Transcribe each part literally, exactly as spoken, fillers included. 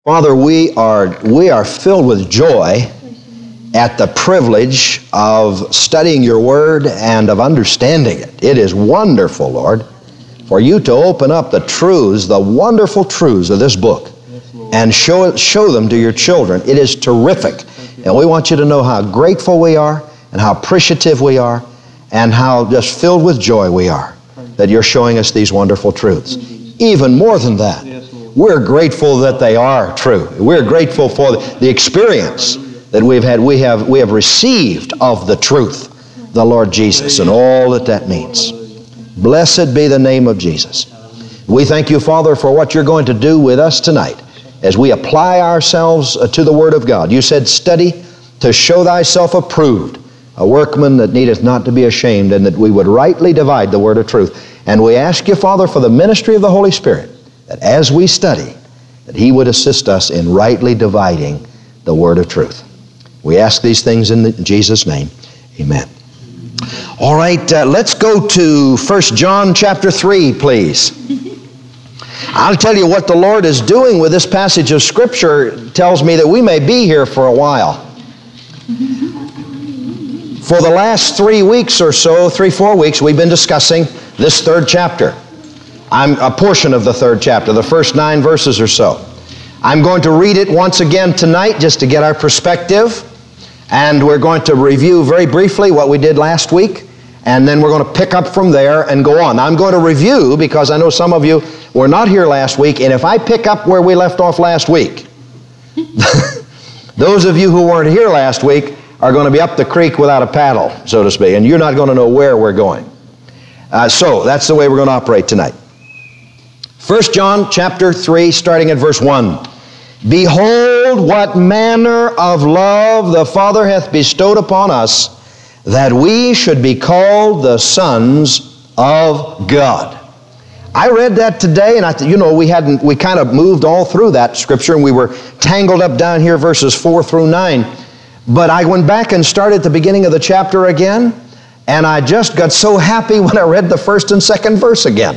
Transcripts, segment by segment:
Father, we are, we are filled with joy at the privilege of studying your word and of understanding it. It is wonderful, Lord, for you to open up the truths, the wonderful truths of this book and show, show them to your children. It is terrific. And we want you to know how grateful we are and how appreciative we are and how just filled with joy we are that you're showing us these wonderful truths. Even more than that, we're grateful that they are true. We're grateful for the experience that we've had. We have, we have received of the truth, the Lord Jesus, and all that that means. Blessed be the name of Jesus. We thank you, Father, for what you're going to do with us tonight as we apply ourselves to the Word of God. You said, study to show thyself approved, a workman that needeth not to be ashamed, and that we would rightly divide the word of truth. And we ask you, Father, for the ministry of the Holy Spirit, that as we study, that He would assist us in rightly dividing the word of truth. We ask these things in the, Jesus' name. Amen. All right, uh, let's go to First John chapter three, please. I'll tell you what the Lord is doing with this passage of Scripture tells me that we may be here for a while. For the last three weeks or so, three, four weeks, we've been discussing this third chapter. I'm a portion of the third chapter, the first nine verses or so. I'm going to read it once again tonight just to get our perspective. And we're going to review very briefly what we did last week. And then we're going to pick up from there and go on. I'm going to review because I know some of you were not here last week. And if I pick up where we left off last week, those of you who weren't here last week are going to be up the creek without a paddle, so to speak. And you're not going to know where we're going. Uh, so that's the way we're going to operate tonight. First John chapter three, starting at verse one. Behold, what manner of love the Father hath bestowed upon us, that we should be called the sons of God. I read that today, and I, th- you know, we hadn't, we kind of moved all through that scripture, and we were tangled up down here, verses four through nine. But I went back and started at the beginning of the chapter again, and I just got so happy when I read the first and second verse again.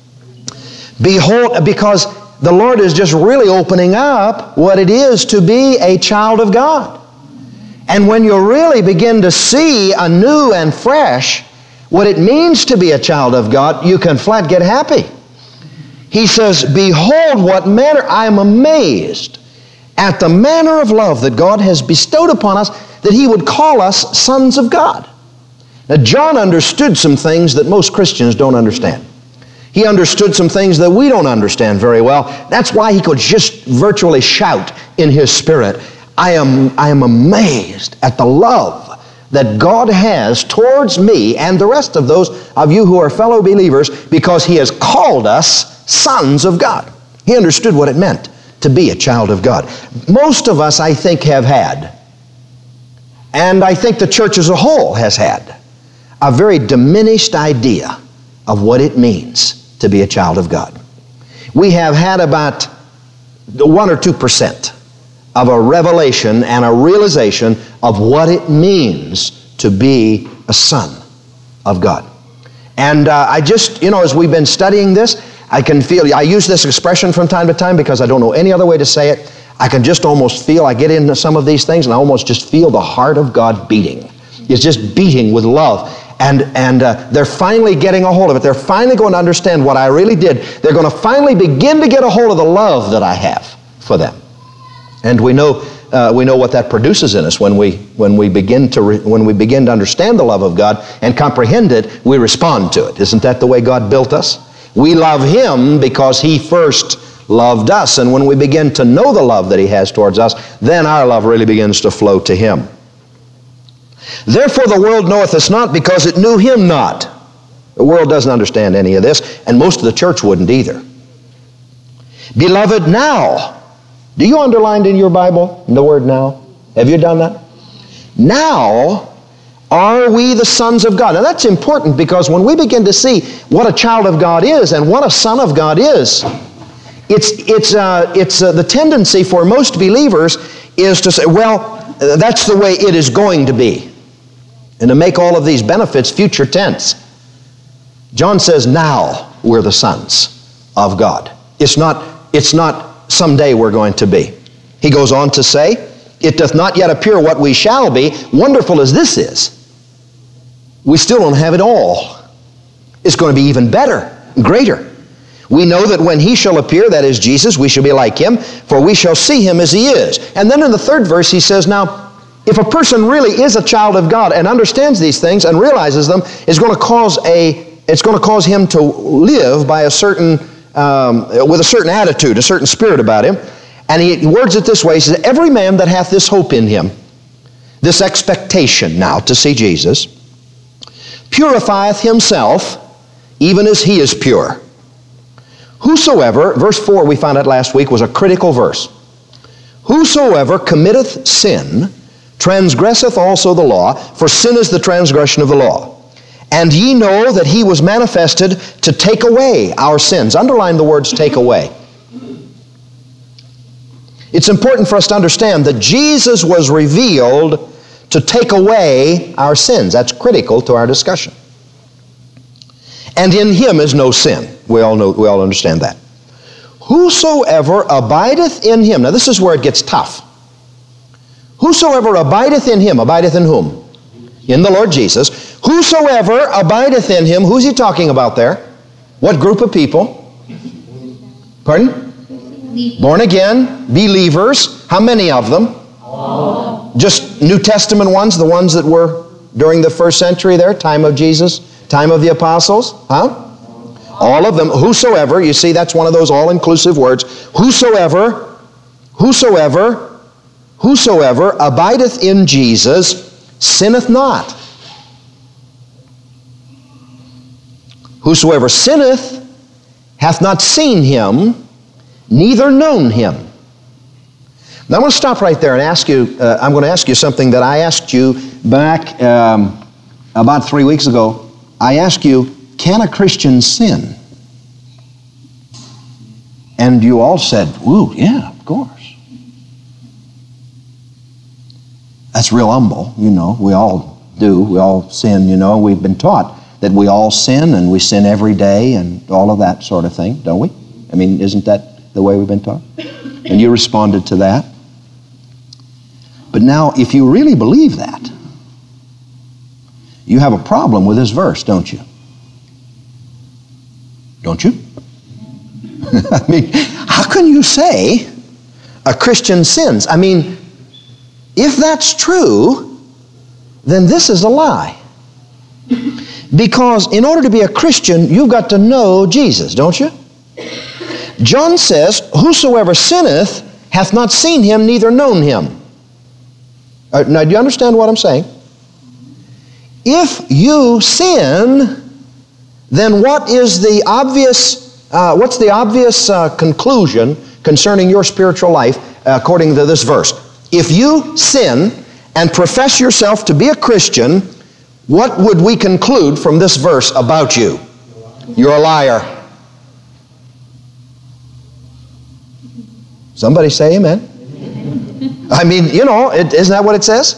Behold, because the Lord is just really opening up what it is to be a child of God. And when you really begin to see anew and fresh what it means to be a child of God, you can flat get happy. He says, behold, what manner, I am amazed at the manner of love that God has bestowed upon us, that He would call us sons of God. Now, John understood some things that most Christians don't understand. He understood some things that we don't understand very well. That's why he could just virtually shout in his spirit, I am, I am amazed at the love that God has towards me and the rest of those of you who are fellow believers, because He has called us sons of God. He understood what it meant to be a child of God. Most of us, I think, have had, and I think the church as a whole has had, a very diminished idea of what it means to be a child of God. We have had about one or two percent of a revelation and a realization of what it means to be a son of God. And uh, I just, you know, as we've been studying this, I can feel, I use this expression from time to time because I don't know any other way to say it. I can just almost feel, I get into some of these things and I almost just feel the heart of God beating. It's just beating with love. And, and uh, they're finally getting a hold of it. They're finally going to understand what I really did. They're going to finally begin to get a hold of the love that I have for them. And we know, uh, we know what that produces in us when we, when we begin to re- when we begin to understand the love of God and comprehend it. We respond to it. Isn't that the way God built us? We love Him because He first loved us. And when we begin to know the love that He has towards us, then our love really begins to flow to Him. Therefore the world knoweth us not, because it knew Him not. The world doesn't understand any of this, and most of the church wouldn't either. Beloved, now, do you underline in your Bible the word now? Have you done that? Now are we the sons of God. Now that's important, because when we begin to see what a child of God is and what a son of God is, it's, it's, uh, it's uh, the tendency for most believers is to say, well, that's the way it is going to be. And to make all of these benefits future tense. John says, now we're the sons of God. It's not, it's not someday we're going to be. He goes on to say, it doth not yet appear what we shall be. Wonderful as this is, we still don't have it all. It's going to be even better, greater. We know that when He shall appear, that is Jesus, we shall be like Him, for we shall see Him as He is. And then in the third verse he says, now, if a person really is a child of God and understands these things and realizes them, it's going to cause a, it's going to cause him to live by a certain, um, with a certain attitude, a certain spirit about him. And he words it this way, he says, every man that hath this hope in him, this expectation now to see Jesus, purifieth himself, even as he is pure. Whosoever, verse four we found out last week was a critical verse. Whosoever committeth sin, transgresseth also the law, for sin is the transgression of the law. And ye know that He was manifested to take away our sins. Underline the words take away. It's important for us to understand that Jesus was revealed to take away our sins. That's critical to our discussion. And in Him is no sin. We all know, we all understand that. Whosoever abideth in Him. Now this is where it gets tough. Whosoever abideth in Him, abideth in whom? In the Lord Jesus. Whosoever abideth in Him, who's He talking about there? What group of people? Pardon? Born again, believers. How many of them? All. Just New Testament ones, the ones that were during the first century there, time of Jesus, time of the apostles? Huh? All of them. Whosoever, you see, that's one of those all-inclusive words. Whosoever, whosoever, whosoever abideth in Jesus sinneth not. Whosoever sinneth hath not seen Him, neither known Him. Now I'm going to stop right there and ask you, uh, I'm going to ask you something that I asked you back um, about three weeks ago. I asked you, can a Christian sin? And you all said, ooh, yeah, of course. That's real humble, you know. We all do. We all sin, you know. We've been taught that we all sin and we sin every day and all of that sort of thing, don't we? I mean, isn't that the way we've been taught? And you responded to that. But now, if you really believe that, you have a problem with this verse, don't you? Don't you? I mean, how can you say a Christian sins? I mean, if that's true, then this is a lie. Because in order to be a Christian, you've got to know Jesus, don't you? John says, whosoever sinneth hath not seen Him, neither known Him. Uh, now, do you understand what I'm saying? If you sin, then what is the obvious, uh, what's the obvious uh, conclusion concerning your spiritual life uh, according to this verse? If you sin and profess yourself to be a Christian, what would we conclude from this verse about you? You're a liar. Somebody say amen. I mean, you know, it, isn't that what it says?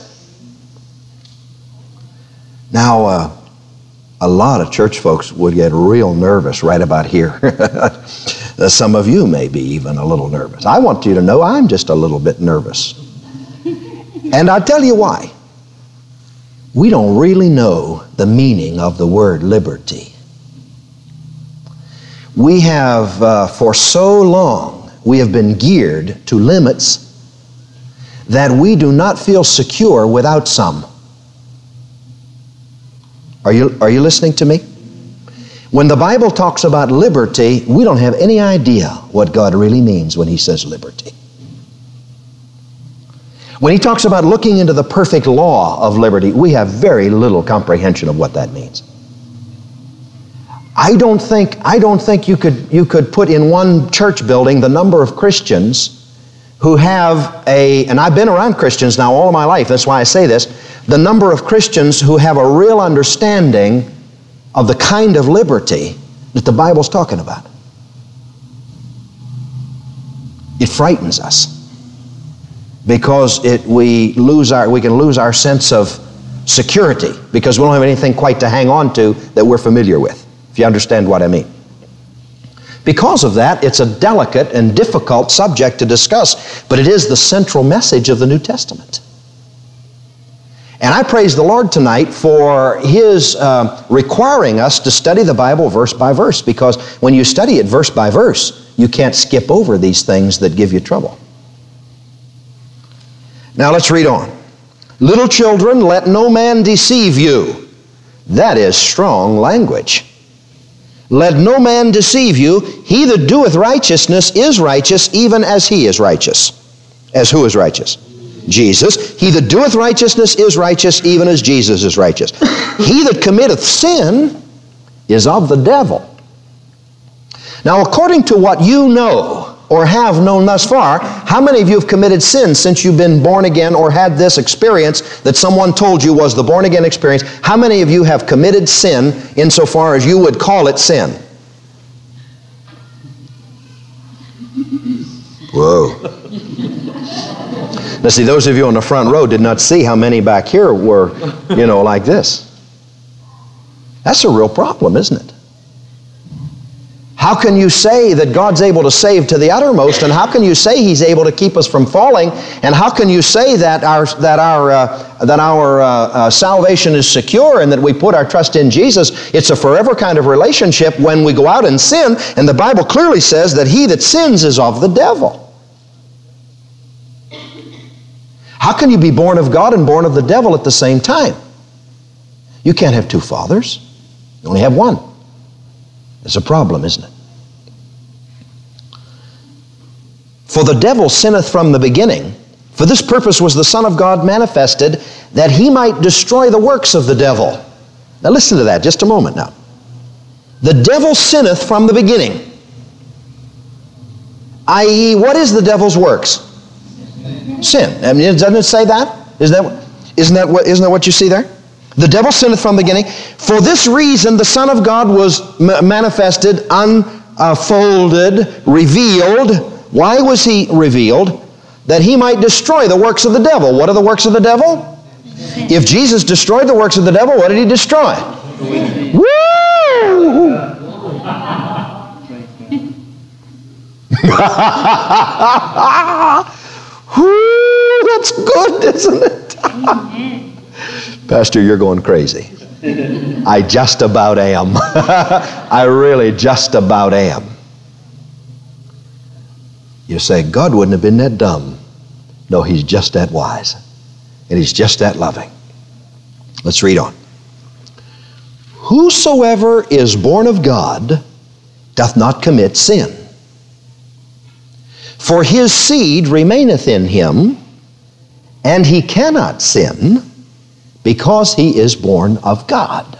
Now, uh, a lot of church folks would get real nervous right about here. Some of you may be even a little nervous. I want you to know I'm just a little bit nervous. And I'll tell you why. We don't really know the meaning of the word liberty. We have, uh, for so long, we have been geared to limits that we do not feel secure without some. Are you, are you listening to me? When the Bible talks about liberty, we don't have any idea what God really means when He says liberty. When He talks about looking into the perfect law of liberty, we have very little comprehension of what that means. I don't think, I don't think you could, you could put in one church building the number of Christians who have a, and I've been around Christians now all of my life, that's why I say this, the number of Christians who have a real understanding of the kind of liberty that the Bible's talking about. It frightens us because it, we, lose our, we can lose our sense of security because we don't have anything quite to hang on to that we're familiar with, if you understand what I mean. Because of that, it's a delicate and difficult subject to discuss, but it is the central message of the New Testament. And I praise the Lord tonight for His uh, requiring us to study the Bible verse by verse, because when you study it verse by verse, you can't skip over these things that give you trouble. Now let's read on. Little children, let no man deceive you. That is strong language. Let no man deceive you. He that doeth righteousness is righteous, even as he is righteous. As who is righteous? Jesus. He that doeth righteousness is righteous, even as Jesus is righteous. He that committeth sin is of the devil. Now, according to what you know or have known thus far, how many of you have committed sin since you've been born again or had this experience that someone told you was the born again experience? How many of you have committed sin insofar as you would call it sin? Whoa. Now see, those of you on the front row did not see how many back here were, you know, like this. That's a real problem, isn't it? How can you say that God's able to save to the uttermost, and how can you say He's able to keep us from falling, and how can you say that our that our uh, that our uh, uh, salvation is secure and that we put our trust in Jesus? It's a forever kind of relationship when we go out and sin, and the Bible clearly says that he that sins is of the devil. How can you be born of God and born of the devil at the same time? You can't have two fathers. You only have one. It's a problem, isn't it? For the devil sinneth from the beginning. For this purpose was the Son of God manifested, that He might destroy the works of the devil. Now listen to that just a moment now. The devil sinneth from the beginning. that is, what is the devil's works? Sin. I mean, doesn't it say that? Isn't that, isn't that, what, isn't that what you see there? The devil sinneth from the beginning. For this reason the Son of God was manifested, unfolded, revealed. Why was He revealed? That He might destroy the works of the devil. What are the works of the devil? If Jesus destroyed the works of the devil, what did He destroy? Woo! Woo! That's good, isn't it? Pastor, you're going crazy. I just about am. I really just about am. You say, God wouldn't have been that dumb. No, He's just that wise. And He's just that loving. Let's read on. Whosoever is born of God doth not commit sin. For his seed remaineth in him, and he cannot sin, because he is born of God.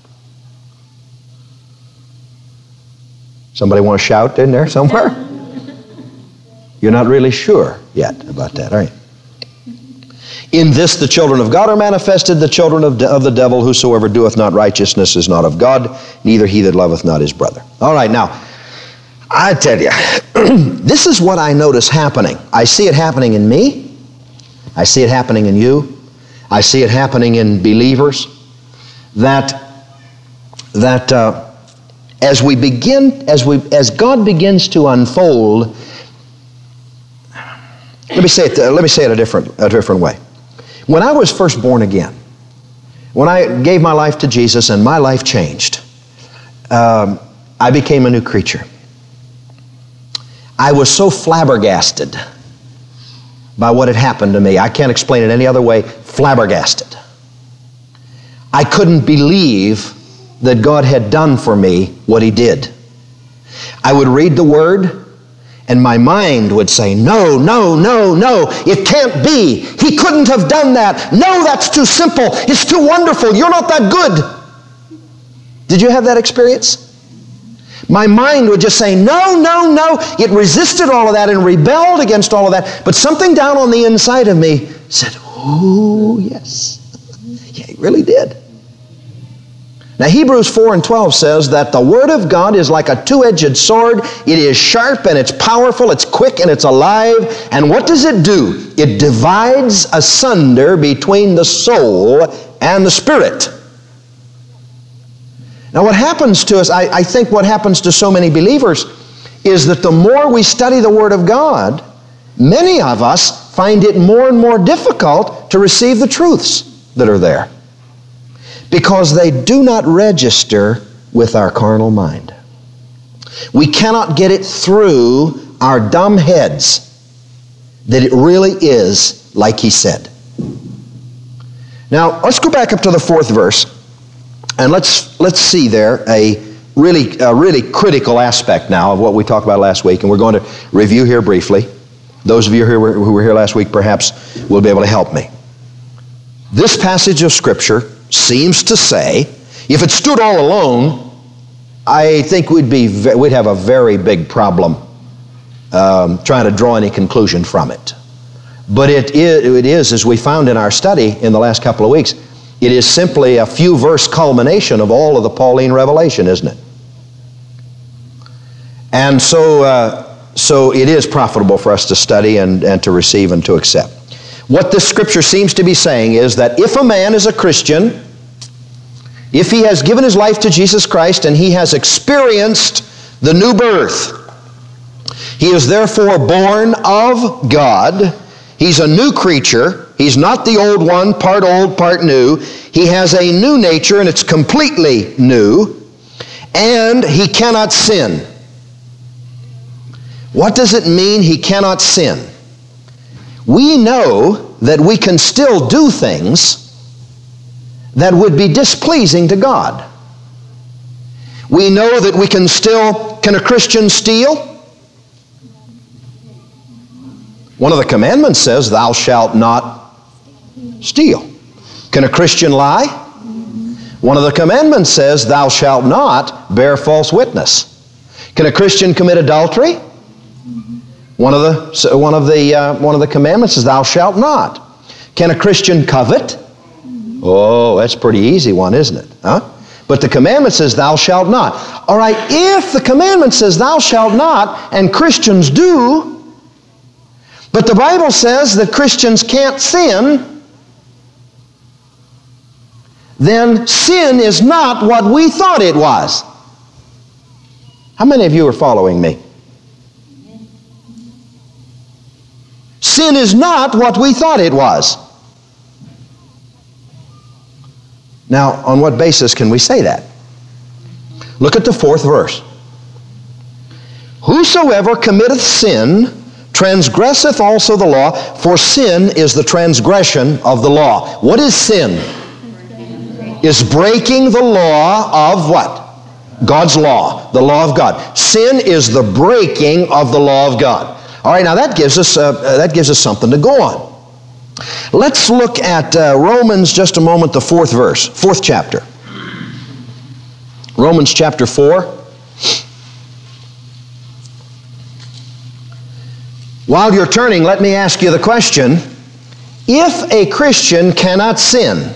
Somebody want to shout in there somewhere? You're not really sure yet about that, are you? In this the children of God are manifested, the children of, de- of the devil. Whosoever doeth not righteousness is not of God, neither he that loveth not his brother. All right, now, I tell you, this is what I notice happening. I see it happening in me. I see it happening in you. I see it happening in believers, that that uh, as we begin, as we, as God begins to unfold. Let me say it. Let me say it a different, a different way. When I was first born again, when I gave my life to Jesus and my life changed, um, I became a new creature. I was so flabbergasted by what had happened to me. I can't explain it any other way. Flabbergasted. I couldn't believe that God had done for me what He did. I would read the Word, and my mind would say, no, no, no, no, it can't be. He couldn't have done that. No, that's too simple. It's too wonderful. You're not that good. Did you have that experience? My mind would just say, no, no, no. It resisted all of that and rebelled against all of that. But something down on the inside of me said, oh, yes. Yeah, it really did. Now, Hebrews four and twelve says that the Word of God is like a two-edged sword. It is sharp and it's powerful, it's quick and it's alive. And what does it do? It divides asunder between the soul and the spirit. Now, what happens to us, I, I think what happens to so many believers is that the more we study the Word of God, many of us find it more and more difficult to receive the truths that are there, because they do not register with our carnal mind. We cannot get it through our dumb heads that it really is like he said. Now, let's go back up to the fourth verse, and let's let's see there a really a really critical aspect now of what we talked about last week, and we're going to review here briefly. Those of you who were, who were here last week perhaps will be able to help me. This passage of Scripture seems to say, if it stood all alone, I think we'd be we'd have a very big problem um, trying to draw any conclusion from it. But it is, it is, as we found in our study in the last couple of weeks, it is simply a few verse culmination of all of the Pauline revelation, isn't it? And so, uh, so it is profitable for us to study and, and to receive and to accept. What this Scripture seems to be saying is that if a man is a Christian, if he has given his life to Jesus Christ and he has experienced the new birth, he is therefore born of God. He's a new creature. He's not the old one, part old, part new. He has a new nature, and it's completely new. And he cannot sin. What does it mean he cannot sin? We know that we can still do things that would be displeasing to God. We know that we can still, can a Christian steal? One of the commandments says, thou shalt not steal. Can a Christian lie? One of the commandments says, thou shalt not bear false witness. Can a Christian commit adultery? One of the one of the uh, one of the commandments is, thou shalt not. Can a Christian covet? Oh, that's a pretty easy one, isn't it? Huh? But the commandment says, thou shalt not. All right, if the commandment says, thou shalt not, and Christians do, but the Bible says that Christians can't sin, then sin is not what we thought it was. How many of you are following me? Sin is not what we thought it was. Now, on what basis can we say that? Look at the fourth verse. Whosoever committeth sin transgresseth also the law, for sin is the transgression of the law. What is sin? Is breaking the law of what? God's law, the law of God. Sin is the breaking of the law of God. All right, now that gives us uh, that gives us something to go on. Let's look at uh, Romans just a moment, the fourth verse, fourth chapter. Romans chapter four. While you're turning, let me ask you the question, if a Christian cannot sin,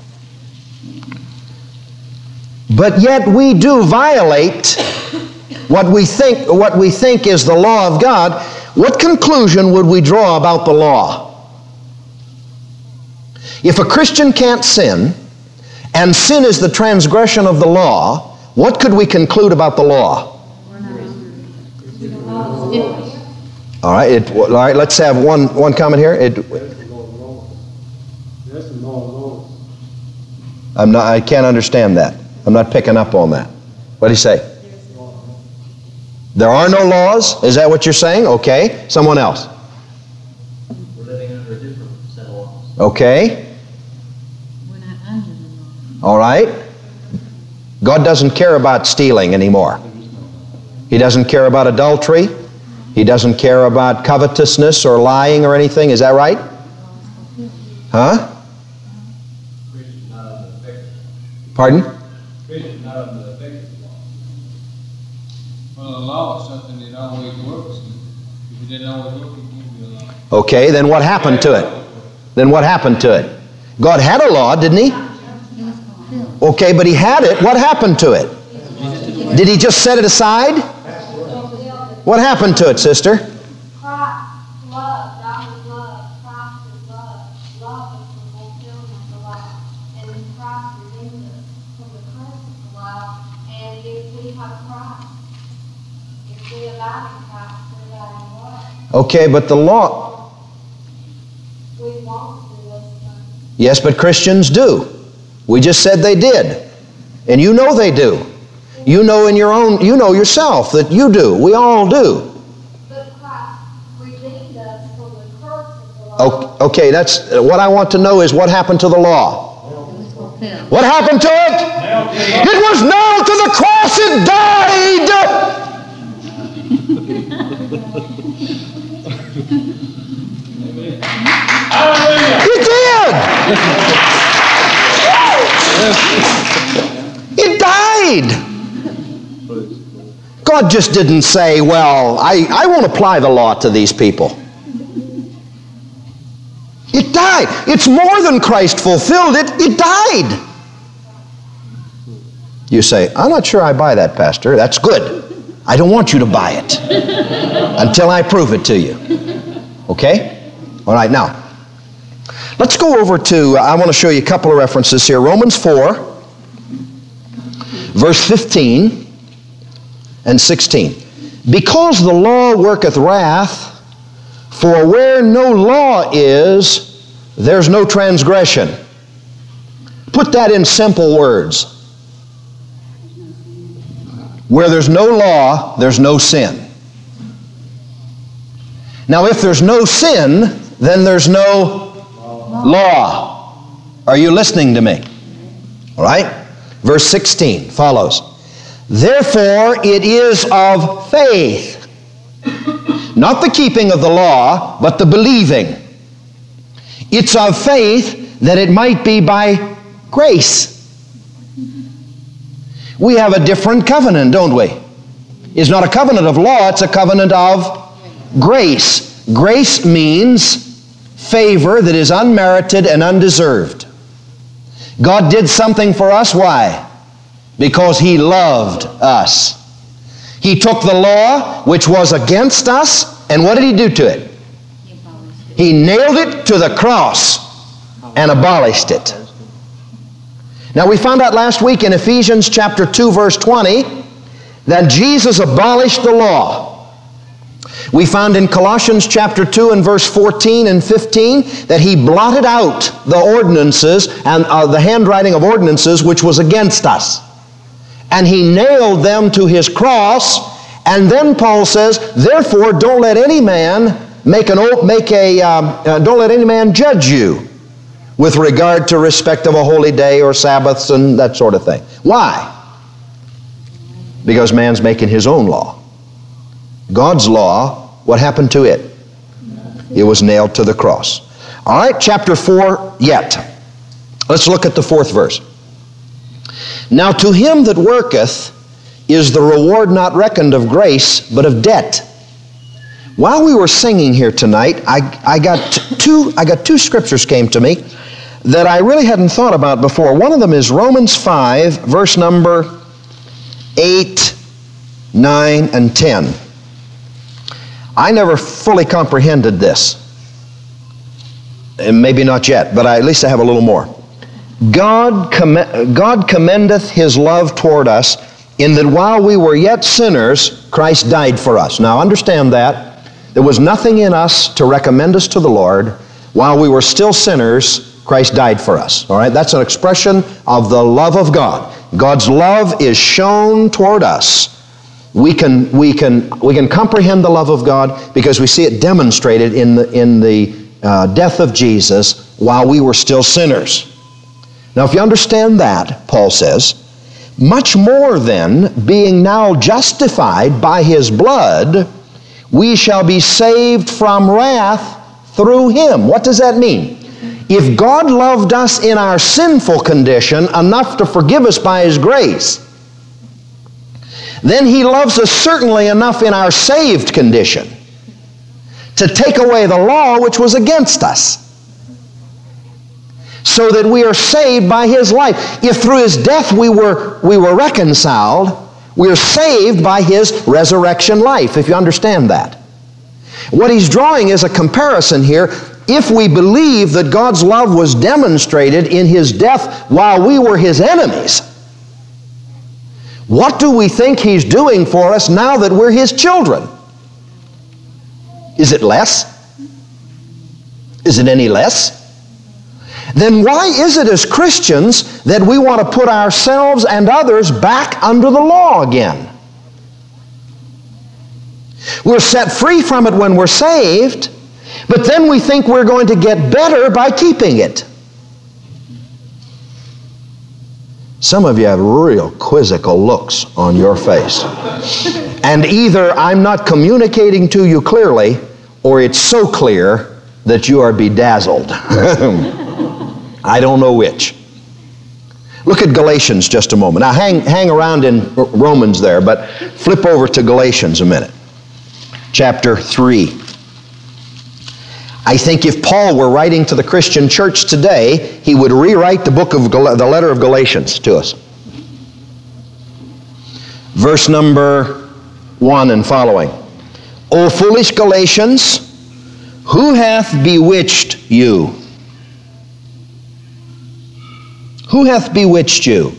but yet we do violate what we think, what we think is the law of God, what conclusion would we draw about the law? If a Christian can't sin, and sin is the transgression of the law, what could we conclude about the law? All right, it, all right, let's have one, one comment here. It, I'm not, I can't understand that. I'm not picking up on that. What do you say? There are no laws? Is that what you're saying? Okay. Someone else? We're living under a different set of laws. Okay. We're not under the law. All right. God doesn't care about stealing anymore. He doesn't care about adultery. He doesn't care about covetousness or lying or anything. Is that right? Huh? Pardon? Christian not under the effect of the law. Well, the law is something that always works. If it didn't always work, it wouldn't be a law. Okay, then what happened to it? Then what happened to it? God had a law, didn't he? Okay, but he had it. What happened to it? Did he just set it aside? What happened to it, sister? Christ, love, God is love, Christ is love. Love is the fulfillment of the law. And Christ redeemed us from the curse of the law. And if we have Christ, if We abide in Christ, we abide in love. Okay, but the law... We won't do those things. Yes, but Christians do. We just said they did. And you know they do. You know in your own, you know yourself that you do. We all do. But Christ redeemed us from the curse of the law. Okay, that's what I want to know is what happened to the law. What happened to it? It was nailed to the cross. It died. It did. It died. God just didn't say, well, I, I won't apply the law to these people. It died. It's more than Christ fulfilled it. It died. You say, I'm not sure I buy that, Pastor. That's good. I don't want you to buy it until I prove it to you. Okay? All right, now, let's go over to, I want to show you a couple of references here. Romans four, verse fifteen and sixteen. Because the law worketh wrath, for where no law is, there's no transgression. Put that in simple words. Where there's no law, there's no sin. Now, if there's no sin, then there's no law. Are you listening to me? All right? Verse sixteen follows. Therefore, it is of faith, not the keeping of the law, but the believing. It's of faith that it might be by grace. We have a different covenant, don't we? It's not a covenant of law, it's a covenant of grace. Grace means favor that is unmerited and undeserved. God did something for us, why? Because He loved us. He took the law, which was against us, and what did He do to it? He nailed it to the cross and abolished it. Now, we found out last week in Ephesians chapter two, verse twenty, that Jesus abolished the law. We found in Colossians chapter two and verse fourteen and fifteen that He blotted out the ordinances and uh, the handwriting of ordinances which was against us. And He nailed them to His cross. And then Paul says, therefore, don't let any man make an make a um, uh, don't let any man judge you with regard to respect of a holy day or Sabbaths and that sort of thing. Why? Because man's making his own law. God's law, what happened to it? It was nailed to the cross. All right, chapter four yet. Let's look at the fourth verse. Now to him that worketh is the reward not reckoned of grace, but of debt. While we were singing here tonight, I, I got two I got two scriptures came to me that I really hadn't thought about before. One of them is Romans five, verse number eight, nine, and ten. I never fully comprehended this. And maybe not yet, but I, at least I have a little more. God, comm- God commendeth His love toward us in that while we were yet sinners, Christ died for us. Now understand that. There was nothing in us to recommend us to the Lord. While we were still sinners, Christ died for us. All right? That's an expression of the love of God. God's love is shown toward us. We can, we can, we can comprehend the love of God because we see it demonstrated in the, in the uh, death of Jesus while we were still sinners. Now, if you understand that, Paul says, much more then, being now justified by His blood, we shall be saved from wrath through Him. What does that mean? If God loved us in our sinful condition enough to forgive us by His grace, then He loves us certainly enough in our saved condition to take away the law which was against us, so that we are saved by His life. If through His death we were, we were reconciled, we are saved by His resurrection life, if you understand that. What he's drawing is a comparison here. If we believe that God's love was demonstrated in His death while we were His enemies, What do we think He's doing for us now that we're His children? Is it less? Is it any less? Then why is it as Christians that we want to put ourselves and others back under the law again? We're set free from it when we're saved, but then we think we're going to get better by keeping it. Some of you have real quizzical looks on your face. And either I'm not communicating to you clearly, or it's so clear that you are bedazzled. I don't know which. Look at Galatians just a moment. Now hang, hang around in Romans there, but flip over to Galatians a minute. Chapter three. I think if Paul were writing to the Christian church today, he would rewrite the book of Gal- the letter of Galatians to us. Verse number one and following. O foolish Galatians, who hath bewitched you? Who hath bewitched you?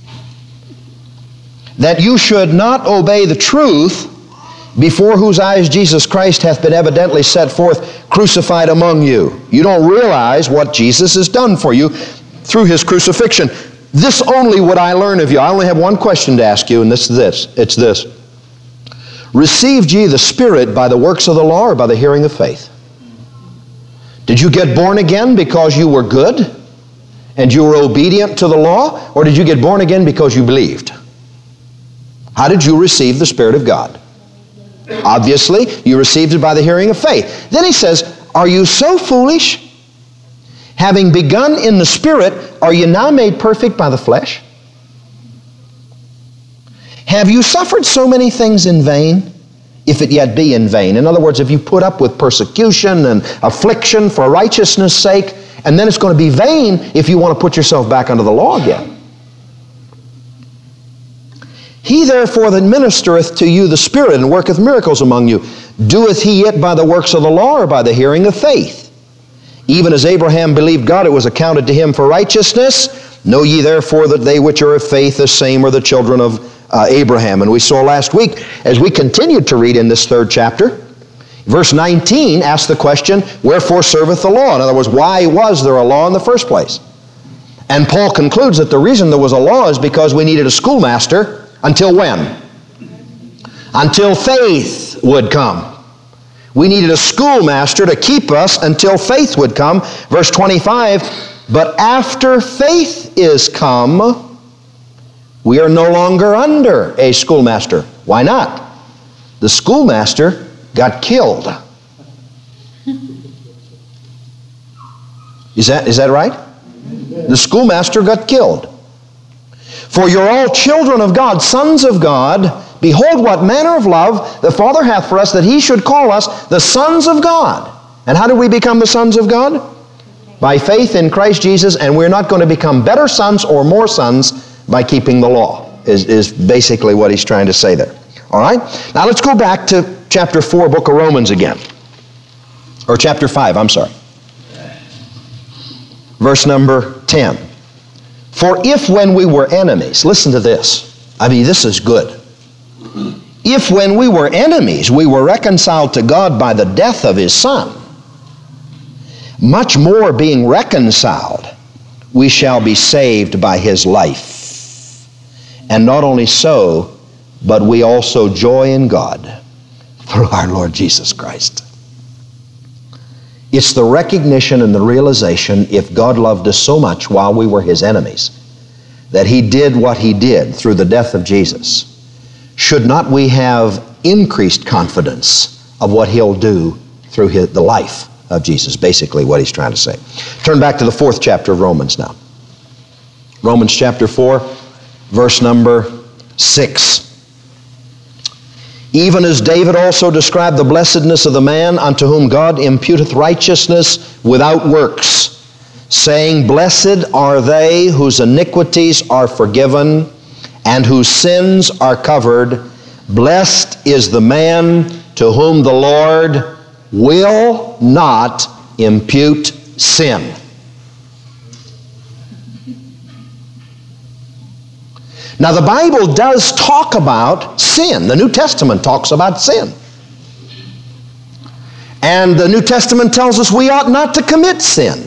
That you should not obey the truth, before whose eyes Jesus Christ hath been evidently set forth, crucified among you. You don't realize what Jesus has done for you through His crucifixion. This only would I learn of you. I only have one question to ask you, and it's this. It's this. Received ye the Spirit by the works of the law or by the hearing of faith? Did you get born again because you were good and you were obedient to the law? Or did you get born again because you believed? How did you receive the Spirit of God? Obviously, you received it by the hearing of faith. Then he says, are you so foolish? Having begun in the Spirit, are you now made perfect by the flesh? Have you suffered so many things in vain, if it yet be in vain? In other words, if you put up with persecution and affliction for righteousness' sake, and then it's going to be vain if you want to put yourself back under the law again. He therefore that ministereth to you the Spirit and worketh miracles among you, doeth he it by the works of the law or by the hearing of faith? Even as Abraham believed God, it was accounted to him for righteousness. Know ye therefore that they which are of faith, the same are the children of uh, Abraham. And we saw last week, as we continued to read in this third chapter, verse nineteen asks the question, wherefore serveth the law? In other words, why was there a law in the first place? And Paul concludes that the reason there was a law is because we needed a schoolmaster. Until when? Until faith would come. We needed a schoolmaster to keep us until faith would come. Verse twenty-five, but after faith is come, we are no longer under a schoolmaster. Why not? The schoolmaster got killed. Is that, is that right? The schoolmaster got killed. For you're all children of God, sons of God. Behold, what manner of love the Father hath for us, that He should call us the sons of God. And how do we become the sons of God? By faith in Christ Jesus, and we're not going to become better sons or more sons by keeping the law, is, is basically what he's trying to say there. All right? Now let's go back to chapter four, book of Romans again. Or chapter five, I'm sorry. Verse number ten. For if when we were enemies, listen to this. I mean, this is good. If when we were enemies, we were reconciled to God by the death of His Son, much more being reconciled, we shall be saved by His life. And not only so, but we also joy in God through our Lord Jesus Christ. It's the recognition and the realization, if God loved us so much while we were His enemies, that He did what He did through the death of Jesus, should not we have increased confidence of what He'll do through his, the life of Jesus? Basically what he's trying to say. Turn back to the fourth chapter of Romans now. Romans chapter four, verse number six. Even as David also described the blessedness of the man unto whom God imputeth righteousness without works, saying, blessed are they whose iniquities are forgiven and whose sins are covered. Blessed is the man to whom the Lord will not impute sin. Now, the Bible does talk about sin. The New Testament talks about sin. And the New Testament tells us we ought not to commit sin.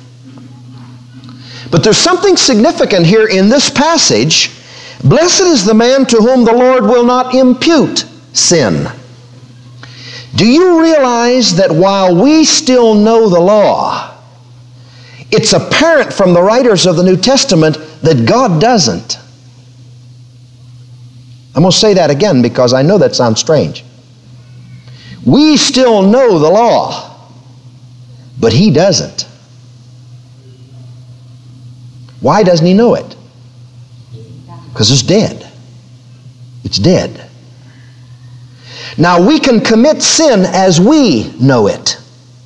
But there's something significant here in this passage. Blessed is the man to whom the Lord will not impute sin. Do you realize that while we still know the law, it's apparent from the writers of the New Testament that God doesn't? I'm going to say that again because I know that sounds strange. We still know the law, but He doesn't. Why doesn't He know it? Because it's dead. It's dead. Now we can commit sin as we know it.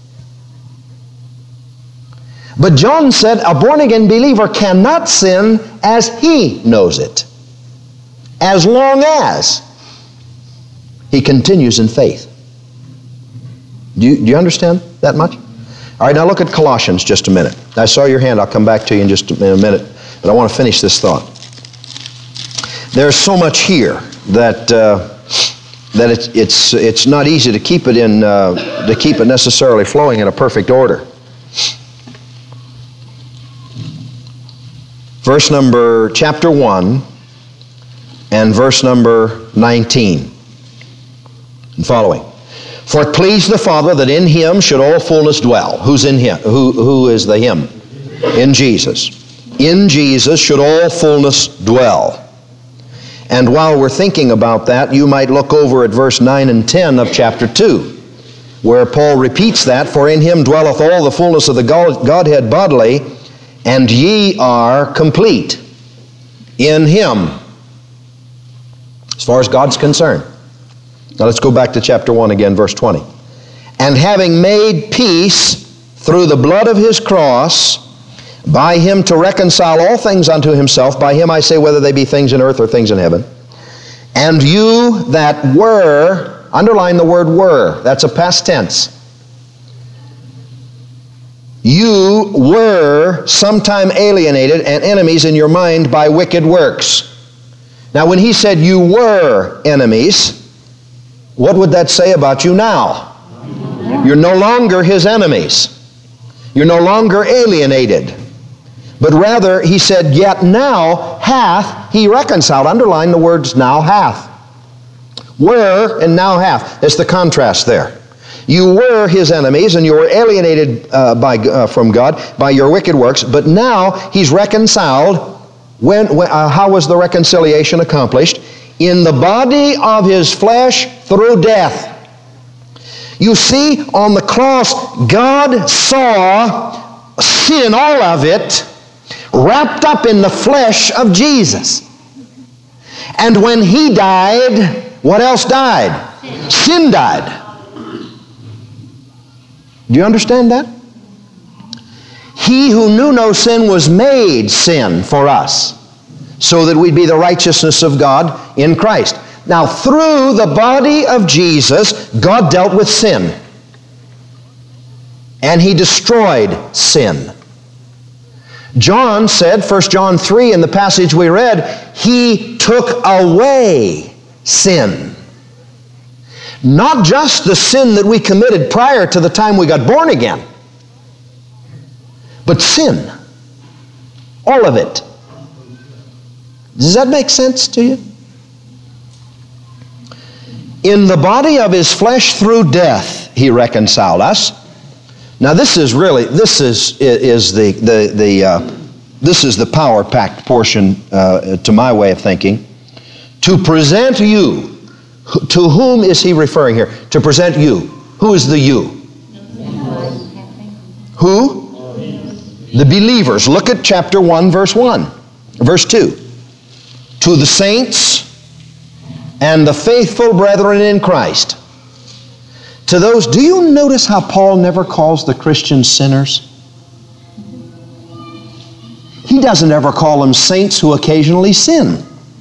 But John said a born-again believer cannot sin as he knows it, as long as he continues in faith. Do you, do you understand that much? All right, now look at Colossians just a minute. I saw your hand. I'll come back to you in just a, in a minute, but I want to finish this thought. There's so much here that uh, that it's it's it's not easy to keep it in uh, to keep it necessarily flowing in a perfect order. Verse number chapter one and verse number nineteen and following. For it pleased the Father that in Him should all fullness dwell. Who's in Him? Who, who is the Him? In Jesus. In Jesus should all fullness dwell. And while we're thinking about that, you might look over at verse nine and ten of chapter two, where Paul repeats that, for in Him dwelleth all the fullness of the Godhead bodily, and ye are complete in Him, as far as God's concerned. Now let's go back to chapter one again, verse twenty. And having made peace through the blood of His cross, by Him to reconcile all things unto Himself, by Him I say whether they be things in earth or things in heaven. And you that were, underline the word were, that's a past tense. You were sometime alienated and enemies in your mind by wicked works. Now when he said you were enemies, what would that say about you now? You're no longer his enemies. You're no longer alienated. But rather, he said, yet now hath he reconciled. Underline the words now hath. Were and now hath. There's the contrast there. You were his enemies and you were alienated uh, by, uh, from God by your wicked works, but now he's reconciled. When, when uh, how was the reconciliation accomplished? In the body of his flesh through death. You see, on the cross, God saw sin, all of it, wrapped up in the flesh of Jesus. And when he died, what else died? Sin, sin died. Do you understand that? He who knew no sin was made sin for us, so that we'd be the righteousness of God in Christ. Now, through the body of Jesus, God dealt with sin. And he destroyed sin. John said, First John three, in the passage we read, he took away sin. Not just the sin that we committed prior to the time we got born again, but sin. All of it. Does that make sense to you? In the body of his flesh through death, he reconciled us. Now this is really, this is, is the, the, the, uh, this is the power-packed portion uh, to my way of thinking. To present you. To whom is he referring here? To present you. Who is the you? Who? The believers. Look at chapter one, verse one. Verse two. To the saints and the faithful brethren in Christ. To those, do you notice how Paul never calls the Christians sinners? He doesn't ever call them saints who occasionally sin.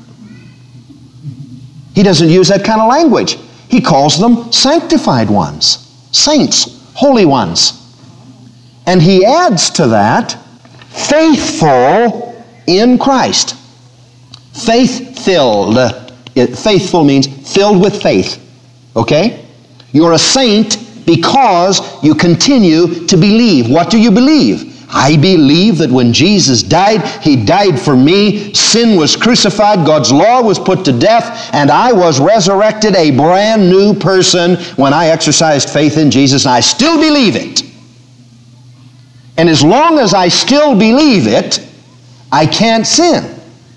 He doesn't use that kind of language. He calls them sanctified ones, saints, holy ones. And he adds to that, faithful in Christ. Faith-filled. Faithful means filled with faith. Okay? You're a saint because you continue to believe. What do you believe? I believe that when Jesus died, He died for me. Sin was crucified. God's law was put to death. And I was resurrected a brand new person when I exercised faith in Jesus. And I still believe it. And as long as I still believe it, I can't sin.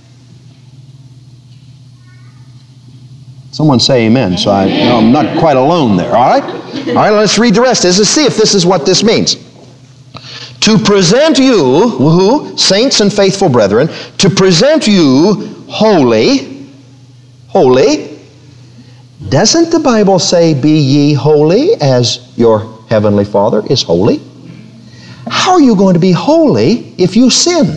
Someone say amen, so I, you know, I'm not quite alone there, all right? All right, let's read the rest. Let's see if this is what this means. To present you, who? Saints and faithful brethren, to present you holy, holy. Doesn't the Bible say, be ye holy as your heavenly Father is holy? How are you going to be holy if you sin?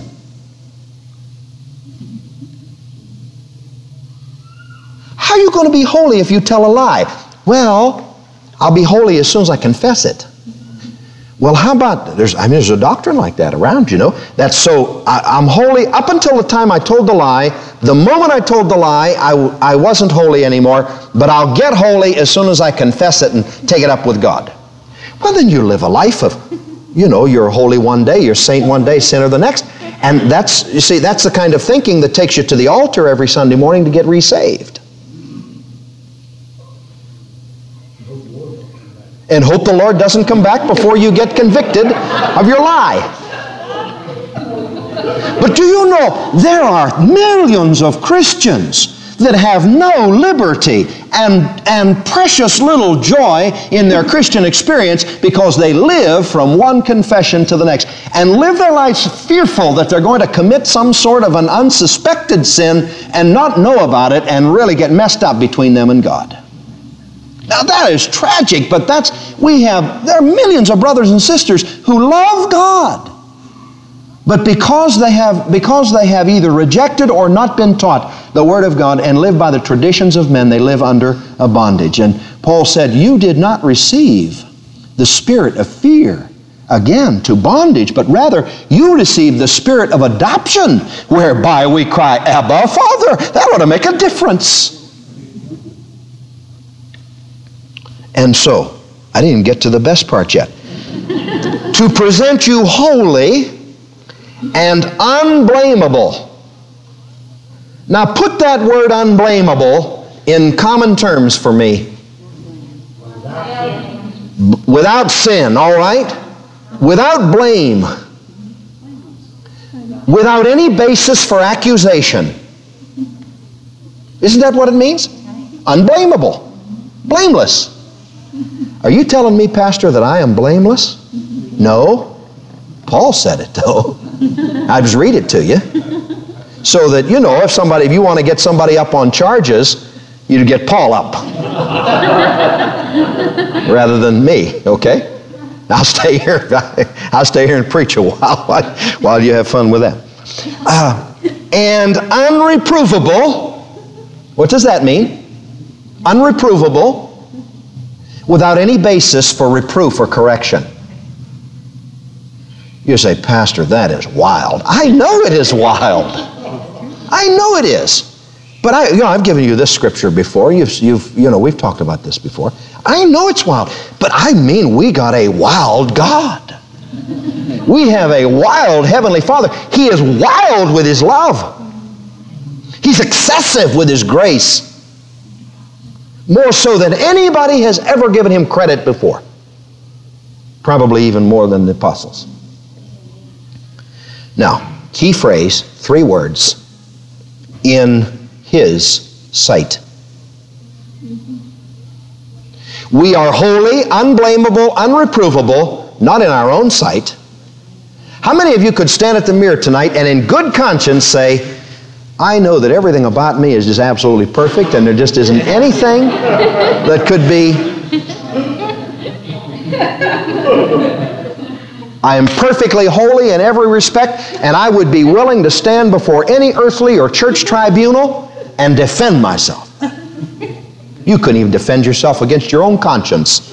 How are you going to be holy if you tell a lie? Well, I'll be holy as soon as I confess it. Well, how about, there's, I mean, there's a doctrine like that around, you know. That's so, I, I'm holy up until the time I told the lie. The moment I told the lie, I, I wasn't holy anymore, but I'll get holy as soon as I confess it and take it up with God. Well, then you live a life of, you know, you're holy one day, you're saint one day, sinner the next. And that's, you see, that's the kind of thinking that takes you to the altar every Sunday morning to get resaved. And hope the Lord doesn't come back before you get convicted of your lie. But do you know, there are millions of Christians that have no liberty and, and precious little joy in their Christian experience because they live from one confession to the next and live their lives fearful that they're going to commit some sort of an unsuspected sin and not know about it and really get messed up between them and God. Now that is tragic, but that's, we have, there are millions of brothers and sisters who love God. But because they have, because they have either rejected or not been taught the Word of God and live by the traditions of men, they live under a bondage. And Paul said, you did not receive the spirit of fear, again, to bondage, but rather you received the spirit of adoption, whereby we cry, Abba, Father. That ought to make a difference. And so, I didn't even get to the best part yet. To present you holy and unblameable. Now put that word unblameable in common terms for me. Without sin, all right? Without blame. Without any basis for accusation. Isn't that what it means? Unblameable. Blameless. Are you telling me, Pastor, that I am blameless? No. Paul said it, though. I'll just read it to you. So that, you know, if somebody, if you want to get somebody up on charges, you'd get Paul up. Rather than me, okay? I'll stay here. I'll stay here and preach a while while you have fun with that. Uh, and unreprovable. What does that mean? Unreprovable. Without any basis for reproof or correction. You say, Pastor, that is wild. I know it is wild. I know it is. But I, you know, I've given you this scripture before. You've, you've, you know, we've talked about this before. I know it's wild, but I mean, we got a wild God. We have a wild Heavenly Father. He is wild with His love. He's excessive with His grace. More so than anybody has ever given Him credit before. Probably even more than the apostles. Now, key phrase, three words. In His sight. We are holy, unblameable, unreprovable, not in our own sight. How many of you could stand at the mirror tonight and in good conscience say, I know that everything about me is just absolutely perfect and there just isn't anything that could be. I am perfectly holy in every respect, and I would be willing to stand before any earthly or church tribunal and defend myself. You couldn't even defend yourself against your own conscience.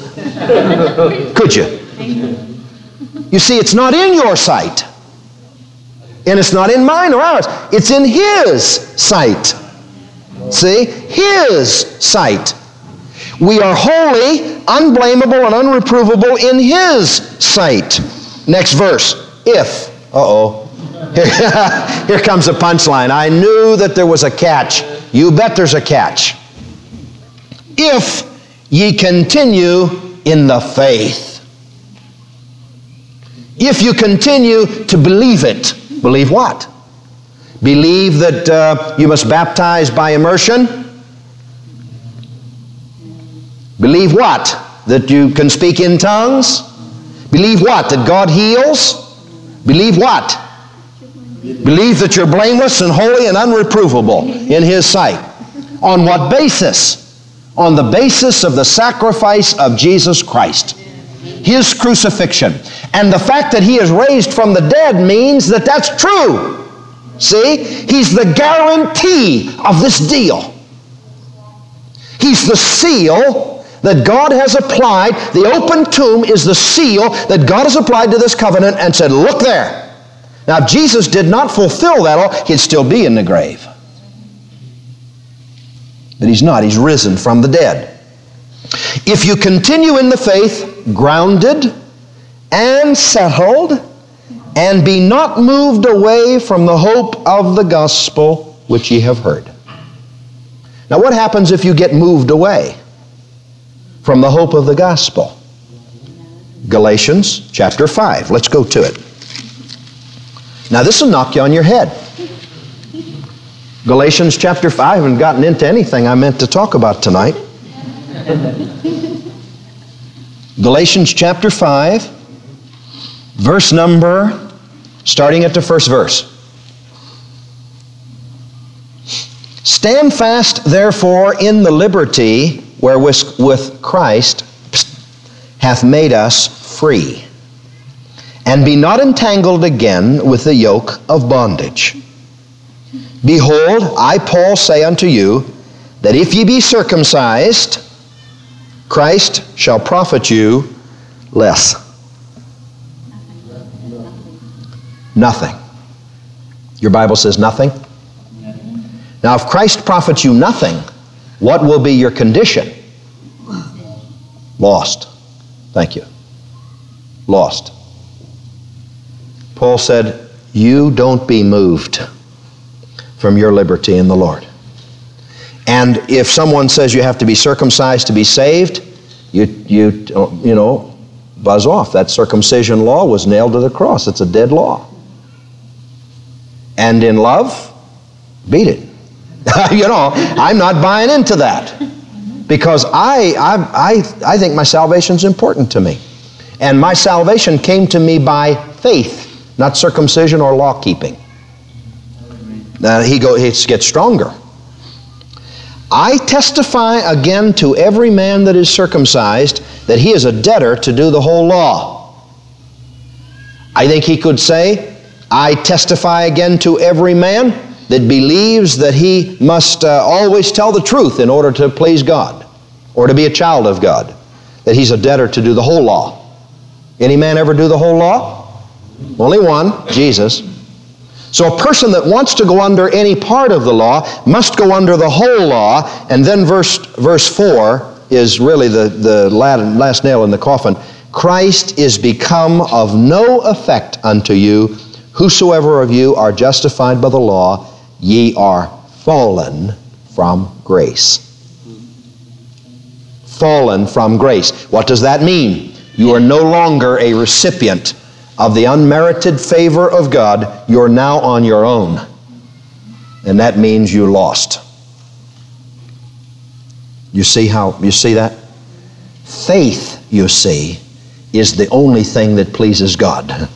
Could you? You see, it's not in your sight. And it's not in mine or ours. It's in His sight. See? His sight. We are holy, unblameable, and unreprovable in His sight. Next verse. If. Uh-oh. Here, here comes a punchline. I knew that there was a catch. You bet there's a catch. If ye continue in the faith. If you continue to believe it. Believe what? Believe that uh, you must baptize by immersion? Believe what? That you can speak in tongues? Believe what? That God heals? Believe what? Believe that you're blameless and holy and unreprovable in His sight. On what basis? On the basis of the sacrifice of Jesus Christ. His crucifixion. And the fact that He is raised from the dead means that that's true. See? He's the guarantee of this deal. He's the seal that God has applied. The open tomb is the seal that God has applied to this covenant and said, look there. Now, if Jesus did not fulfill that all, He'd still be in the grave. But He's not. He's risen from the dead. If you continue in the faith, grounded and settled, and be not moved away from the hope of the gospel which ye have heard. Now, what happens if you get moved away from the hope of the gospel? Galatians chapter five. Let's go to it. Now, this will knock you on your head. Galatians chapter five. I haven't gotten into anything I meant to talk about tonight. Galatians chapter five, verse number, starting at the first verse. Stand fast, therefore, in the liberty wherewith with Christ hath made us free. And be not entangled again with the yoke of bondage. Behold, I, Paul, say unto you, that if ye be circumcised, Christ shall profit you less. Nothing. Your Bible says nothing? Now, if Christ profits you nothing, what will be your condition? Lost. Thank you. Lost. Paul said, you don't be moved from your liberty in the Lord. And if someone says you have to be circumcised to be saved, you, you, you know, buzz off. That circumcision law was nailed to the cross. It's a dead law. And in love, beat it. You know, I'm not buying into that. Because I, I, I, I think my salvation's important to me. And my salvation came to me by faith, not circumcision or law keeping. Now he, go, he gets stronger. I testify again to every man that is circumcised that he is a debtor to do the whole law. I think he could say, I testify again to every man that believes that he must uh, always tell the truth in order to please God or to be a child of God, that he's a debtor to do the whole law. Any man ever do the whole law? Only one, Jesus. So a person that wants to go under any part of the law must go under the whole law. And then verse, verse four is really the, the last nail in the coffin. Christ is become of no effect unto you. Whosoever of you are justified by the law, ye are fallen from grace. Fallen from grace. What does that mean? You are no longer a recipient of the unmerited favor of God. You're now on your own. And that means you lost. You see how, you see that? Faith, you see, is the only thing that pleases God.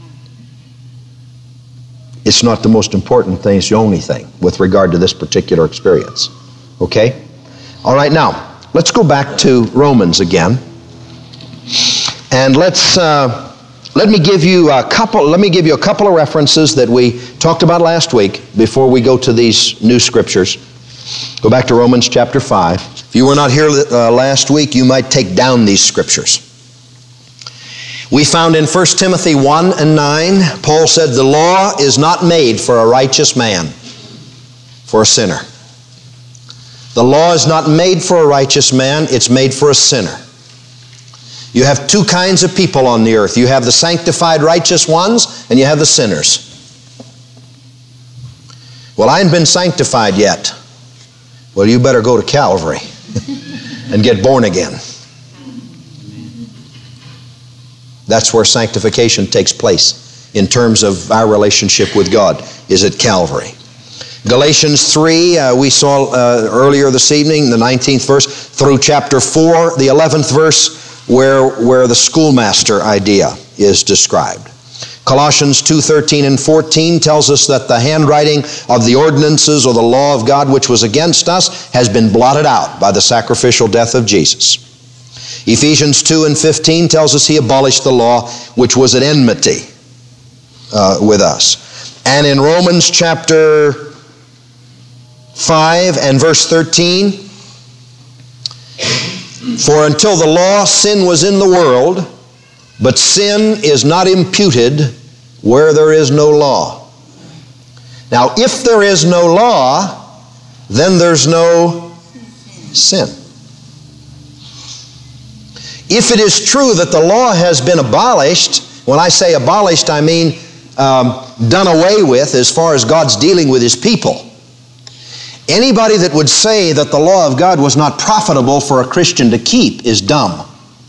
It's not the most important thing, it's the only thing with regard to this particular experience. Okay? All right, now, let's go back to Romans again. And let's uh, let me give you a couple let me give you a couple of references that we talked about last week before we go to these new scriptures. Go back to Romans chapter five. If you were not here uh, last week, you might take down these scriptures. We found in First Timothy one and nine, Paul said, the law is not made for a righteous man, for a sinner. The law is not made for a righteous man, it's made for a sinner. You have two kinds of people on the earth. You have the sanctified righteous ones, and you have the sinners. Well, I ain't been sanctified yet. Well, you better go to Calvary and get born again. That's where sanctification takes place in terms of our relationship with God, is at Calvary. Galatians three, uh, we saw uh, earlier this evening, the nineteenth verse, through chapter four, the eleventh verse, where, where the schoolmaster idea is described. Colossians two, thirteen and fourteen tells us that the handwriting of the ordinances or the law of God which was against us has been blotted out by the sacrificial death of Jesus. Ephesians two and fifteen tells us he abolished the law which was at enmity uh, with us. And in Romans chapter five and verse thirteen, for until the law, sin was in the world, but sin is not imputed where there is no law. Now, if there is no law, then there's no sin. If it is true that the law has been abolished, when I say abolished, I mean um, done away with as far as God's dealing with His people. Anybody that would say that the law of God was not profitable for a Christian to keep is dumb.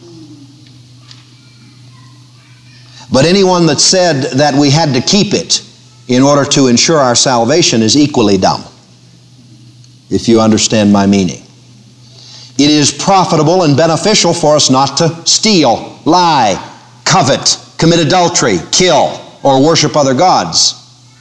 But anyone that said that we had to keep it in order to ensure our salvation is equally dumb, if you understand my meaning. It is profitable and beneficial for us not to steal, lie, covet, commit adultery, kill, or worship other gods.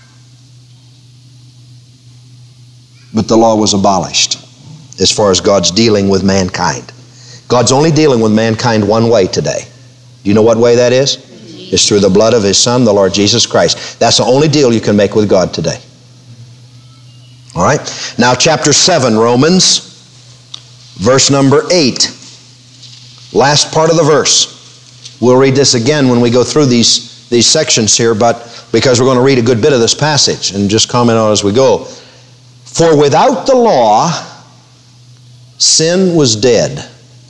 But the law was abolished as far as God's dealing with mankind. God's only dealing with mankind one way today. Do you know what way that is? It's through the blood of His Son, the Lord Jesus Christ. That's the only deal you can make with God today. All right? Now, chapter seven, Romans, verse number eight. Last part of the verse. We'll read this again when we go through these, these sections here, but because we're going to read a good bit of this passage and just comment on it as we go. For without the law, sin was dead.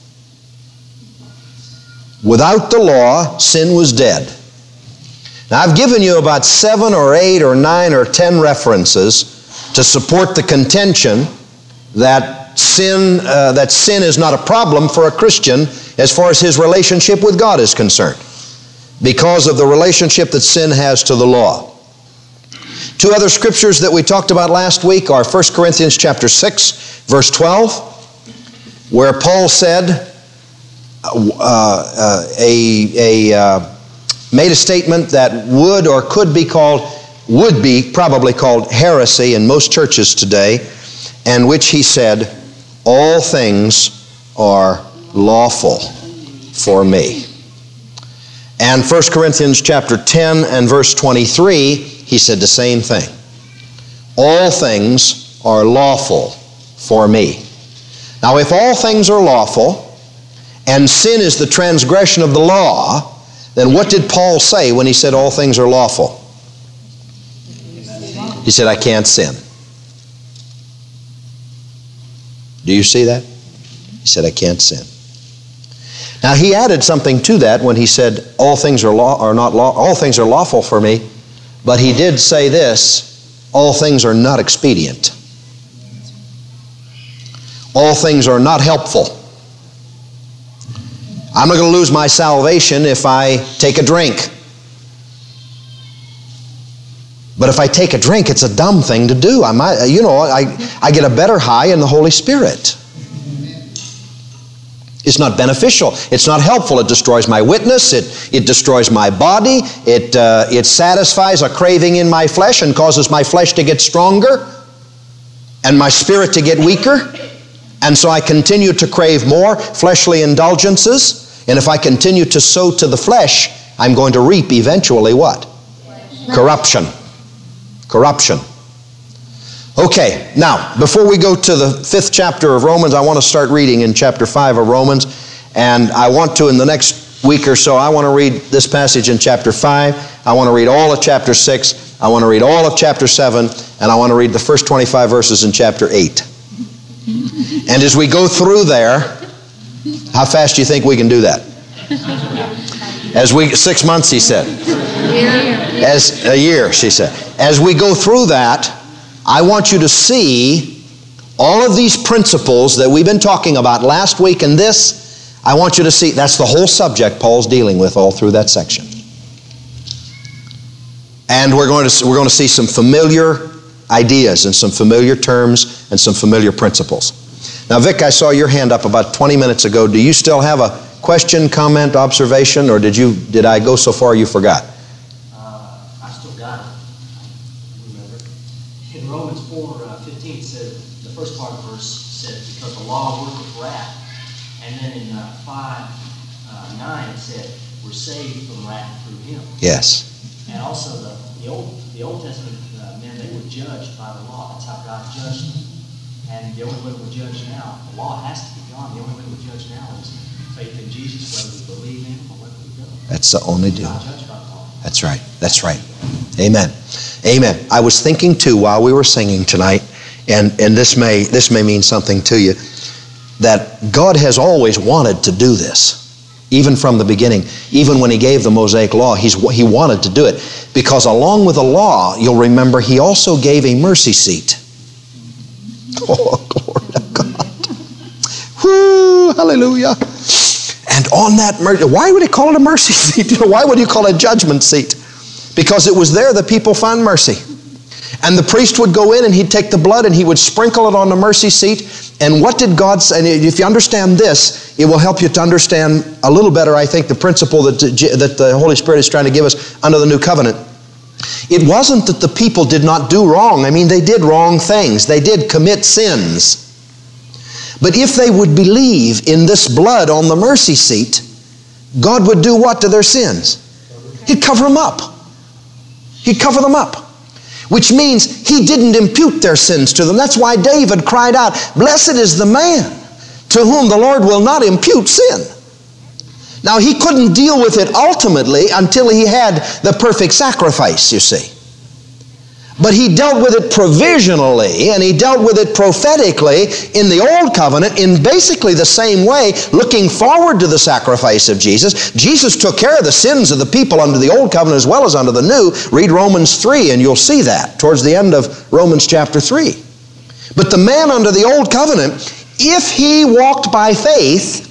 Without the law, sin was dead. Now, I've given you about seven or eight or nine or ten references to support the contention that sin, uh, that sin is not a problem for a Christian as far as his relationship with God is concerned, because of the relationship that sin has to the law. Two other scriptures that we talked about last week are First Corinthians chapter six, verse twelve, where Paul said, uh, uh, a, a, uh, made a statement that would or could be called, would be probably called heresy in most churches today, and which he said, all things are lawful for me. And First Corinthians chapter ten and verse twenty-three, he said the same thing. All things are lawful for me. Now, if all things are lawful, and sin is the transgression of the law, then what did Paul say when he said all things are lawful? He said, I can't sin. Do you see that? He said, I can't sin. Now, he added something to that when he said, all things are law are not law, all things are lawful for me, but he did say this, all things are not expedient. All things are not helpful. I'm not going to lose my salvation if I take a drink. But if I take a drink, it's a dumb thing to do. I might, you know, I, I get a better high in the Holy Spirit. It's not beneficial. It's not helpful. It destroys my witness. It, it destroys my body. It, uh, it satisfies a craving in my flesh and causes my flesh to get stronger and my spirit to get weaker. And so I continue to crave more fleshly indulgences. And if I continue to sow to the flesh, I'm going to reap eventually what? Corruption. Corruption. Okay, now, before we go to the fifth chapter of Romans, I want to start reading in chapter five of Romans. And I want to, in the next week or so, I want to read this passage in chapter five. I want to read all of chapter six. I want to read all of chapter seven. And I want to read the first twenty-five verses in chapter eight. And as we go through there, how fast do you think we can do that? As we, six months, he said. As a year, she said. As we go through that, I want you to see all of these principles that we've been talking about last week and this. I want you to see, that's the whole subject Paul's dealing with all through that section. And we're going to, we're going to see some familiar ideas and some familiar terms and some familiar principles. Now, Vic, I saw your hand up about twenty minutes ago. Do you still have a question, comment, observation, or did you did I go so far you forgot? Uh, I still got it. I remember. In Romans four fifteen, it said, the first part of the verse said, because the law worketh wrath. And then in uh, five nine, it said, we're saved from wrath through him. Yes. And also the, the Old the Old Testament uh, men, they were judged by the law. That's how God judged them. And the only way we're judged now, the law has to be gone. The only way we're judged now is faith in Jesus, whether we believe in him or whether we don't. That's the only deal. Not judged by the law. That's right. That's right. Amen. Amen. I was thinking too while we were singing tonight, and, and this may this may mean something to you, that God has always wanted to do this. Even from the beginning, even when he gave the Mosaic Law, he's, he wanted to do it. Because along with the law, you'll remember, he also gave a mercy seat. Oh, glory to God. Whoo, hallelujah. And on that mercy, why would he call it a mercy seat? You know, why would you call it a judgment seat? Because it was there that people found mercy. And the priest would go in and he'd take the blood and he would sprinkle it on the mercy seat. And what did God say? And if you understand this, it will help you to understand a little better, I think, the principle that, that the Holy Spirit is trying to give us under the new covenant. It wasn't that the people did not do wrong. I mean, they did wrong things. They did commit sins. But if they would believe in this blood on the mercy seat, God would do what to their sins? He'd cover them up. He'd cover them up. Which means he didn't impute their sins to them. That's why David cried out, blessed is the man to whom the Lord will not impute sin. Now, he couldn't deal with it ultimately until he had the perfect sacrifice, you see. But he dealt with it provisionally, and he dealt with it prophetically in the Old Covenant in basically the same way, looking forward to the sacrifice of Jesus. Jesus took care of the sins of the people under the Old Covenant as well as under the New. Read Romans three, and you'll see that towards the end of Romans chapter three. But the man under the Old Covenant, if he walked by faith,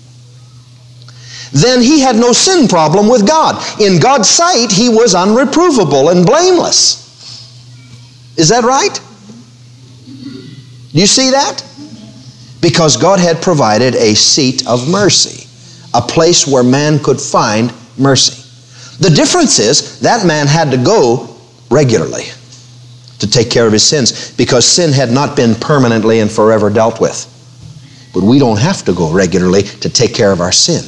then he had no sin problem with God. In God's sight, he was unreprovable and blameless. Is that right? Do you see that? Because God had provided a seat of mercy, a place where man could find mercy. The difference is that man had to go regularly to take care of his sins because sin had not been permanently and forever dealt with. But we don't have to go regularly to take care of our sin.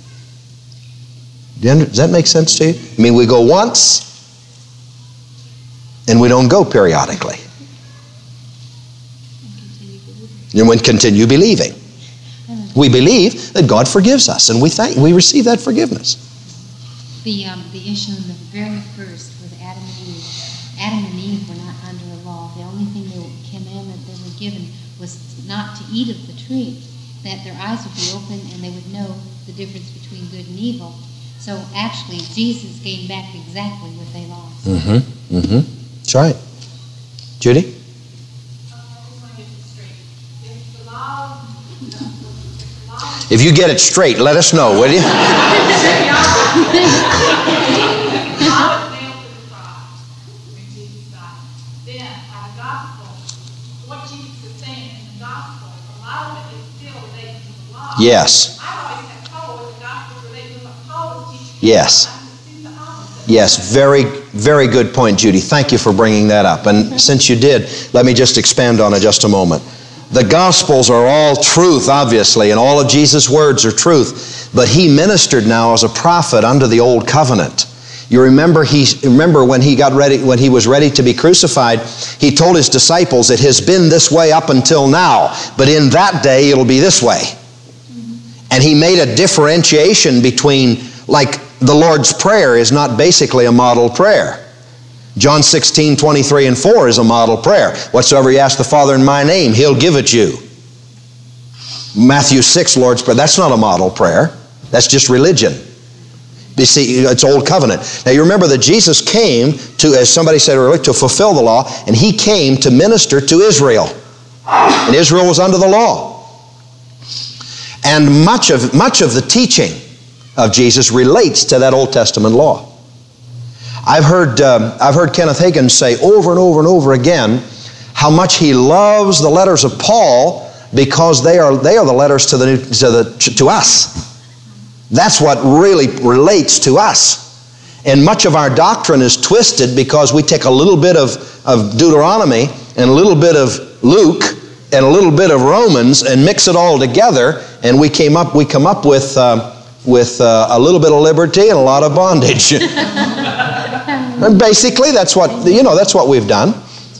Does that make sense to you? I mean, we go once, and we don't go periodically. And we continue believing. We believe that God forgives us, and we thank, we receive that forgiveness. The um, the issue in the very first with Adam and Eve. Adam and Eve were not under the law. The only thing they were, commandment they were given was not to eat of the tree, that their eyes would be open and they would know the difference between good and evil. So actually, Jesus gained back exactly what they lost. Mm-hmm. Mm-hmm. That's right. Judy? If you get it straight, let us know, will you? Yes. Yes. Yes, very, very good point, Judy. Thank you for bringing that up. And since you did, let me just expand on it just a moment. The Gospels are all truth, obviously, and all of Jesus' words are truth. But he ministered now as a prophet under the Old Covenant. You remember he remember when he got ready, when he was ready to be crucified, he told his disciples, it has been this way up until now, but in that day it'll be this way. And he made a differentiation between, like the Lord's Prayer is not basically a model prayer. John sixteen, twenty-three and four is a model prayer. Whatsoever you ask the Father in my name, He'll give it you. Matthew six, Lord's Prayer, that's not a model prayer. That's just religion. You see, it's Old Covenant. Now you remember that Jesus came to, as somebody said earlier, to fulfill the law, and He came to minister to Israel. And Israel was under the law. And much of, much of the teaching of Jesus relates to that Old Testament law. I've heard, uh, I've heard Kenneth Hagin say over and over and over again how much he loves the letters of Paul because they are, they are the letters to, the, to, the, to us. That's what really relates to us. And much of our doctrine is twisted because we take a little bit of, of Deuteronomy and a little bit of Luke and a little bit of Romans and mix it all together, and we came up we come up with uh, with uh, a little bit of liberty and a lot of bondage. And basically, that's what you know. That's what we've done.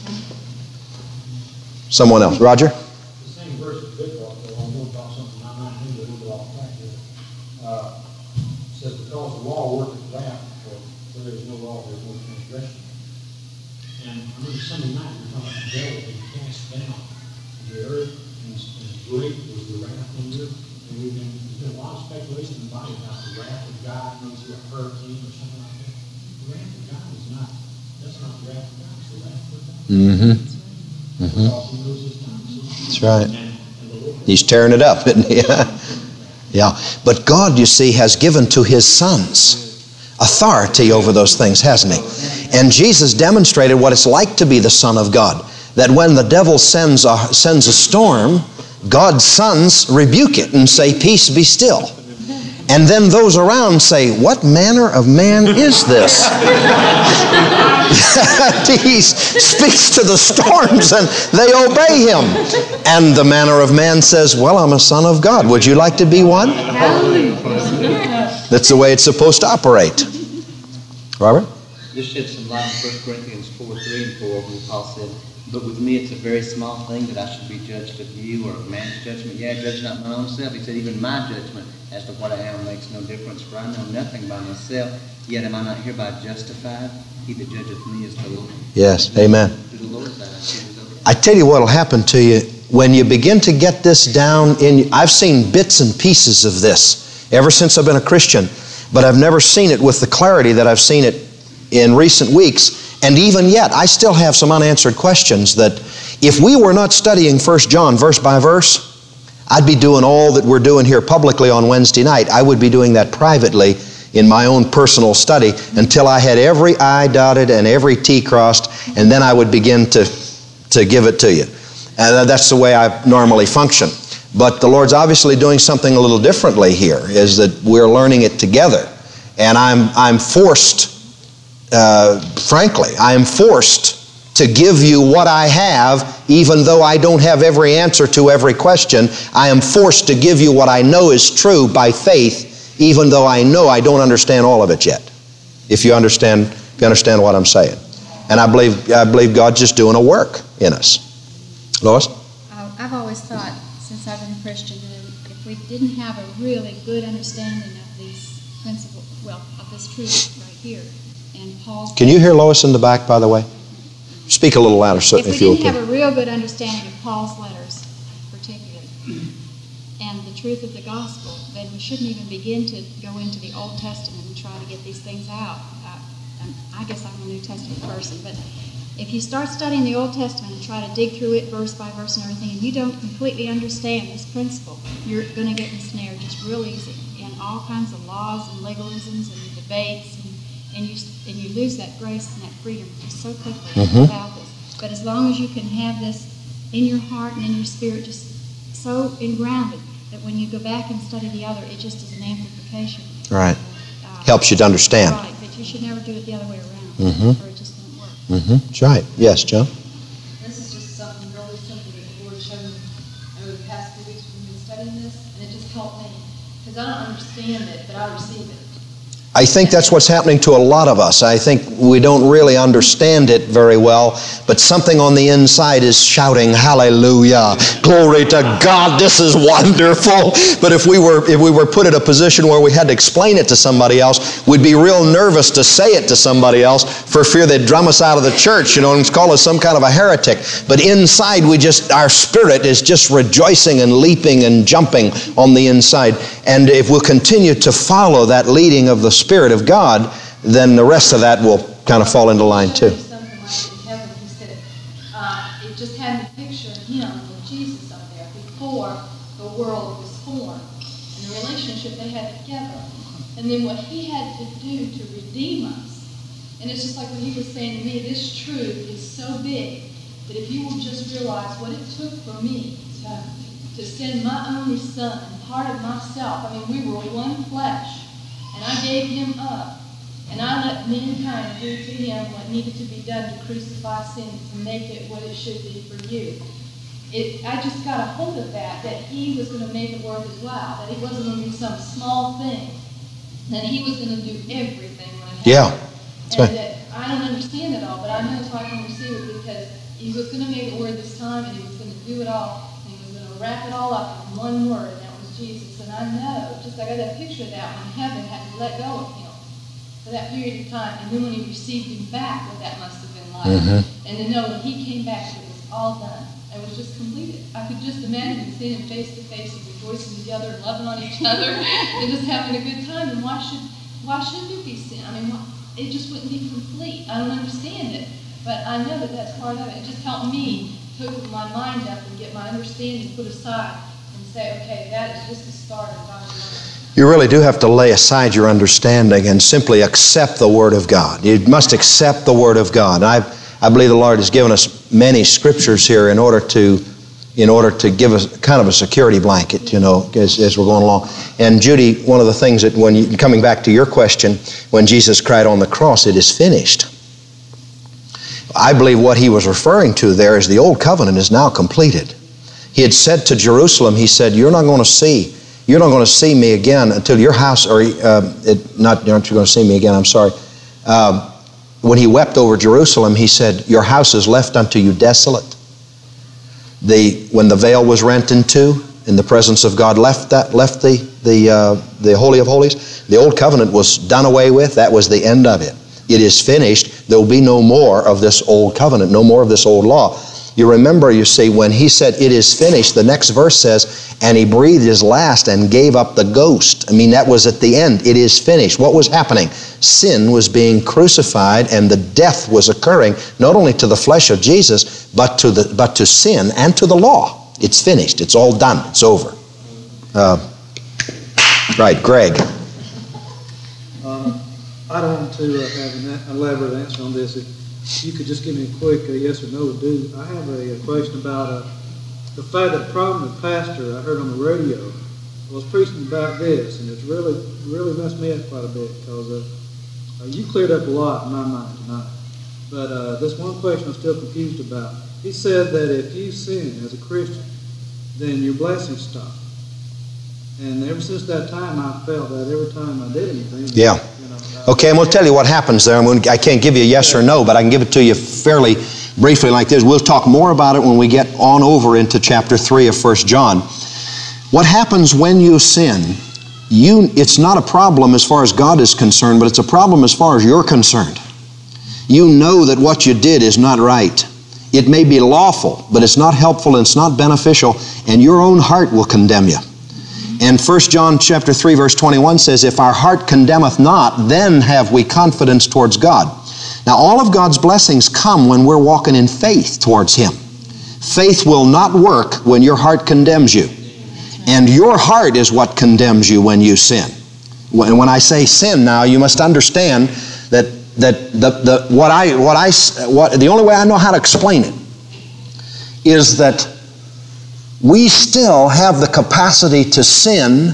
Someone else, Roger. The same verse of Big Rock, though I'm going to talk something I might need a little bit off track here. Uh, says because the law worketh wrath, for where there is no law, there is no transgression. And I remember Sunday night we were talking about the devil being cast down to the earth, and, and great was the wrath on the earth. And we've been there's been a lot of speculation in the body about the wrath of God going through a hurricane or something like that. The wrath of God is not. That's not the wrath of God. It's the wrath of God. Mm-hmm. Mm-hmm. That's right. He's tearing it up, isn't he? Yeah. But God, you see, has given to His sons authority over those things, hasn't He? And Jesus demonstrated what it's like to be the Son of God. That when the devil sends a, sends a storm, God's sons rebuke it and say, peace, be still. And then those around say, what manner of man is this? He speaks to the storms and they obey Him. And the manner of man says, well, I'm a son of God. Would you like to be one? That's the way it's supposed to operate. Robert? This sheds some light on First Corinthians four, three and four, where Paul said, but with me it's a very small thing that I should be judged of you or of man's judgment. Yeah, judge not my own self. He said, even my judgment as to what I am makes no difference, for I know nothing by myself, yet am I not hereby justified? He that judgeth me is the Lord. Yes, amen. To the Lord's eye. I tell you what will happen to you when you begin to get this down in. I've seen bits and pieces of this ever since I've been a Christian, but I've never seen it with the clarity that I've seen it in recent weeks. And even yet, I still have some unanswered questions that if we were not studying First John verse by verse, I'd be doing all that we're doing here publicly on Wednesday night. I would be doing that privately in my own personal study until I had every I dotted and every T crossed, and then I would begin to, to give it to you. And that's the way I normally function. But the Lord's obviously doing something a little differently here, is that we're learning it together. And I'm, I'm forced, uh, frankly, I am forced to give you what I have, even though I don't have every answer to every question. I am forced to give you what I know is true by faith, even though I know I don't understand all of it yet. If you understand, if you understand what I'm saying. And I believe, I believe God's just doing a work in us. Lois? Uh, I've always thought, since I've been a Christian, that if we didn't have a really good understanding of these principles, well, of this truth right here, and Paul's... Can you hear Lois in the back, by the way? Speak a little louder, so if, if we you didn't okay. have a real good understanding of Paul's letters, particularly, and the truth of the gospel, then we shouldn't even begin to go into the Old Testament and try to get these things out. Uh, I guess I'm a New Testament person, but if you start studying the Old Testament and try to dig through it verse by verse and everything, and you don't completely understand this principle, you're going to get ensnared just real easy in all kinds of laws and legalisms and debates, and, and you and you lose that grace and that freedom just so quickly mm-hmm. about this. But as long as you can have this in your heart and in your spirit just so engrounded that when you go back and study the other, it just is an amplification. Right. Uh, Helps you to understand. Right, but you should never do it the other way around, mm-hmm. or it just won't work. Mm-hmm. That's right. Yes, John? This is just something really simple that the Lord showed me over the past few weeks when we've been studying this, and it just helped me. Because I don't understand it, but I receive it. I I think that's what's happening to a lot of us. I think we don't really understand it very well, but something on the inside is shouting, hallelujah, glory to God, this is wonderful. But if we were if we were put in a position where we had to explain it to somebody else, we'd be real nervous to say it to somebody else for fear they'd drum us out of the church, you know, and call us some kind of a heretic. But inside, we just, our spirit is just rejoicing and leaping and jumping on the inside. And if we'll continue to follow that leading of the Spirit of God, then the rest of that will kind of fall into line too. Something like in heaven, he said, uh, it just had the picture of him and Jesus up there before the world was formed, and the relationship they had together, and then what he had to do to redeem us. And it's just like what he was saying to me, this truth is so big that if you will just realize what it took for me to, to send my only son and part of myself. I mean, we were one flesh. And I gave him up, and I let mankind do to him what needed to be done to crucify sin, to make it what it should be for you. It, I just got a hold of that, that he was going to make it worth his while, that he wasn't going to do some small thing, that he was going to do everything when it happened. Yeah. And right. That I don't understand it all, but I know so I can receive it because he was going to make it worth his time, and he was going to do it all, and he was going to wrap it all up in one word, and that was Jesus. And I know, just like I got a picture of that when heaven had to let go of him for that period of time, and then when he received him back, what that must have been like. Mm-hmm. And to know when he came back, it was all done. It was just completed. I could just imagine him seeing him face to face and rejoicing together and loving on each other and just having a good time. And why should why should there be sin? I mean, why, it just wouldn't be complete. I don't understand it, but I know that that's part of it. It just helped me to open my mind up and get my understanding put aside and say, okay, that is just the start of God's love. You really do have to lay aside your understanding and simply accept the Word of God. You must accept the Word of God. I I believe the Lord has given us many scriptures here in order to in order to give us kind of a security blanket, you know, as, as we're going along. And Judy, one of the things that when you, coming back to your question, when Jesus cried on the cross, it is finished. I believe what he was referring to there is the old covenant is now completed. He had said to Jerusalem, he said, you're not going to see You're not going to see me again until your house, or uh, it, not, aren't you going to see me again? I'm sorry. Uh, when he wept over Jerusalem, he said, your house is left unto you desolate. The, when the veil was rent in two, and the presence of God left that, left the, the, uh, the Holy of Holies, the old covenant was done away with. That was the end of it. It is finished. There will be no more of this old covenant, no more of this old law. You remember, you see, when he said, it is finished, the next verse says, and he breathed his last and gave up the ghost. I mean, that was at the end. It is finished. What was happening? Sin was being crucified, and the death was occurring, not only to the flesh of Jesus, but to the but to sin and to the law. It's finished. It's all done. It's over. Uh, right, Greg. Uh, I don't want to uh, have an elaborate answer on this. If you could just give me a quick uh, yes or no would do. I have a, a question about uh, the fact that prominent pastor I heard on the radio was preaching about this, and it's really, really messed me up quite a bit because uh, uh, you cleared up a lot in my mind tonight. But uh, this one question I'm still confused about. He said that if you sin as a Christian, then your blessings stop. And ever since that time, I felt that every time I did anything. Yeah. You know, Okay, and we'll tell you what happens there. I can't give you a yes or no, but I can give it to you fairly briefly like this. We'll talk more about it when we get on over into chapter three of First John. What happens when you sin, you, it's not a problem as far as God is concerned, but it's a problem as far as you're concerned. You know that what you did is not right. It may be lawful, but it's not helpful and it's not beneficial, and your own heart will condemn you. And First John chapter three verse twenty-one says, if our heart condemneth not, then have we confidence towards God. Now all of God's blessings come when we're walking in faith towards Him. Faith will not work when your heart condemns you. And your heart is what condemns you when you sin. And when I say sin now, you must understand that that the, the what I what I what the only way I know how to explain it is that we still have the capacity to sin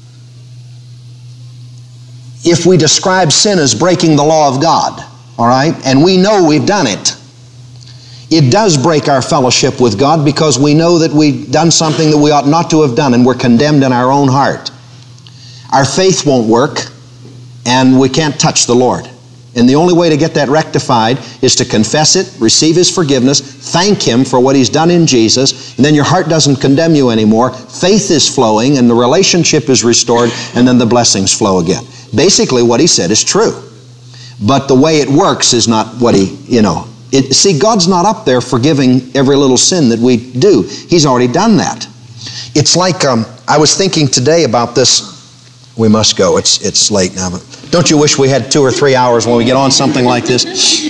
if we describe sin as breaking the law of God, all right? And we know we've done it. It does break our fellowship with God because we know that we've done something that we ought not to have done, and we're condemned in our own heart. Our faith won't work. and we can't touch the Lord. And the only way to get that rectified is to confess it, receive His forgiveness, thank Him for what He's done in Jesus, and then your heart doesn't condemn you anymore. Faith is flowing, and the relationship is restored, and then the blessings flow again. Basically, what he said is true. But the way it works is not what he, you know. It, see, God's not up there forgiving every little sin that we do. He's already done that. It's like, um, I was thinking today about this. We must go. It's, it's late now, but don't you wish we had two or three hours when we get on something like this?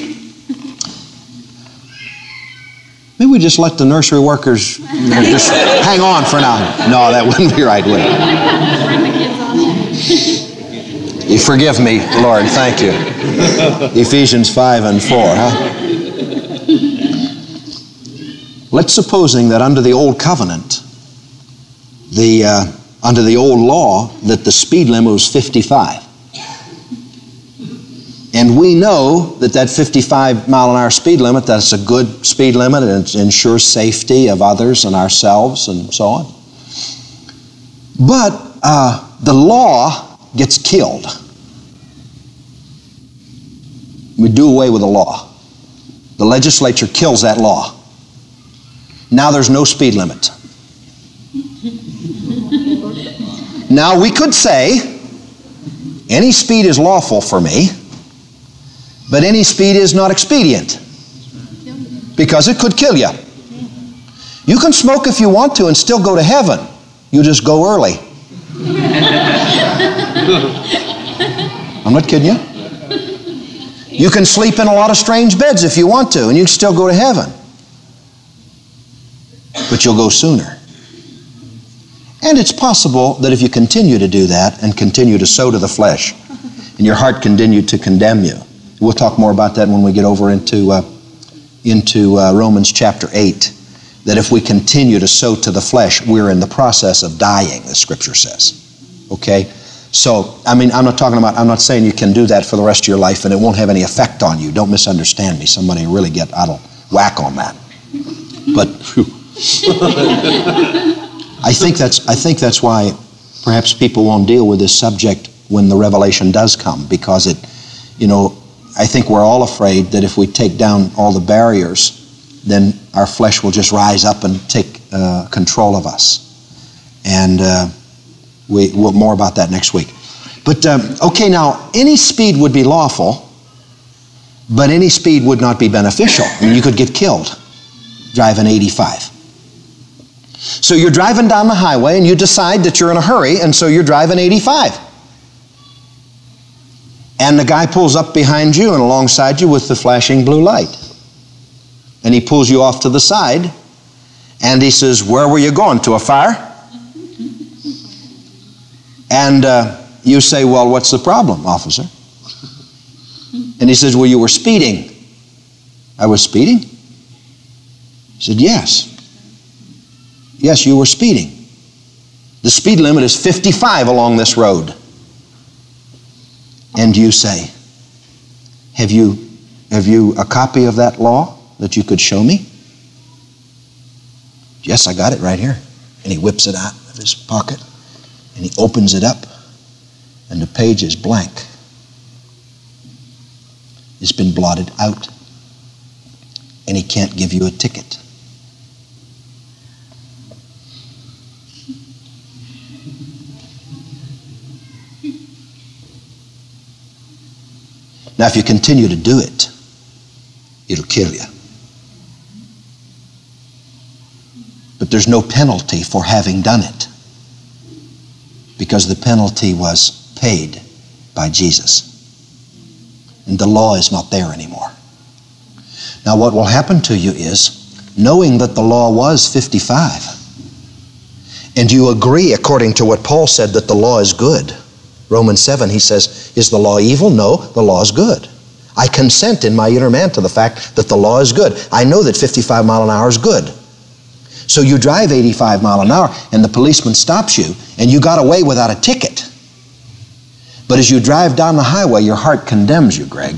Maybe we just let the nursery workers you know, just hang on for now. No, that wouldn't be right, would it? You forgive me, Lord. Thank you. Ephesians five and four, huh? Let's supposing that under the old covenant, the uh, under the old law, that the speed limit was fifty-five. And we know that that fifty-five mile an hour speed limit, that's a good speed limit, and it ensures safety of others and ourselves and so on. But uh, the law gets killed. We do away with the law. The legislature kills that law. Now there's no speed limit. Now we could say, any speed is lawful for me, but any speed is not expedient, because it could kill you. You can smoke if you want to and still go to heaven. You just go early. I'm not kidding you. You can sleep in a lot of strange beds if you want to, and you can still go to heaven. But you'll go sooner. And it's possible that if you continue to do that and continue to sow to the flesh, and your heart continued to condemn you. We'll talk more about that when we get over into, uh, into uh, Romans chapter eight, that if we continue to sow to the flesh, we're in the process of dying, the Scripture says. Okay? So, I mean, I'm not talking about, I'm not saying you can do that for the rest of your life and it won't have any effect on you. Don't misunderstand me. Somebody really get out of whack on that. But, whew. I think that's, I think that's why perhaps people won't deal with this subject when the revelation does come, because it, you know, I think we're all afraid that if we take down all the barriers, then our flesh will just rise up and take uh, control of us. And uh, we, we'll more about that next week. But, um, okay, now, any speed would be lawful, but any speed would not be beneficial. I mean, you could get killed driving eighty-five. So you're driving down the highway and you decide that you're in a hurry, and so you're driving eighty-five. And the guy pulls up behind you and alongside you with the flashing blue light. And he pulls you off to the side and he says, "Where were you going? To a fire?" And uh, you say, "Well, what's the problem, officer?" And he says, "Well, you were speeding." "I was speeding?" He said, "Yes. Yes, you were speeding. The speed limit is fifty-five along this road." And you say, have you, have you a copy of that law that you could show me?" "Yes, I got it right here." And he whips it out of his pocket and he opens it up and the page is blank. It's been blotted out and he can't give you a ticket. Now, if you continue to do it, it'll kill you. But there's no penalty for having done it, because the penalty was paid by Jesus. And the law is not there anymore. Now, what will happen to you is, knowing that the law was fifty-five, and you agree, according to what Paul said, that the law is good. Romans seven, he says, "Is the law evil? No, the law is good. I consent in my inner man to the fact that the law is good. I know that fifty-five mile an hour is good." So you drive eighty-five mile an hour and the policeman stops you and you got away without a ticket. But as you drive down the highway, your heart condemns you, Greg.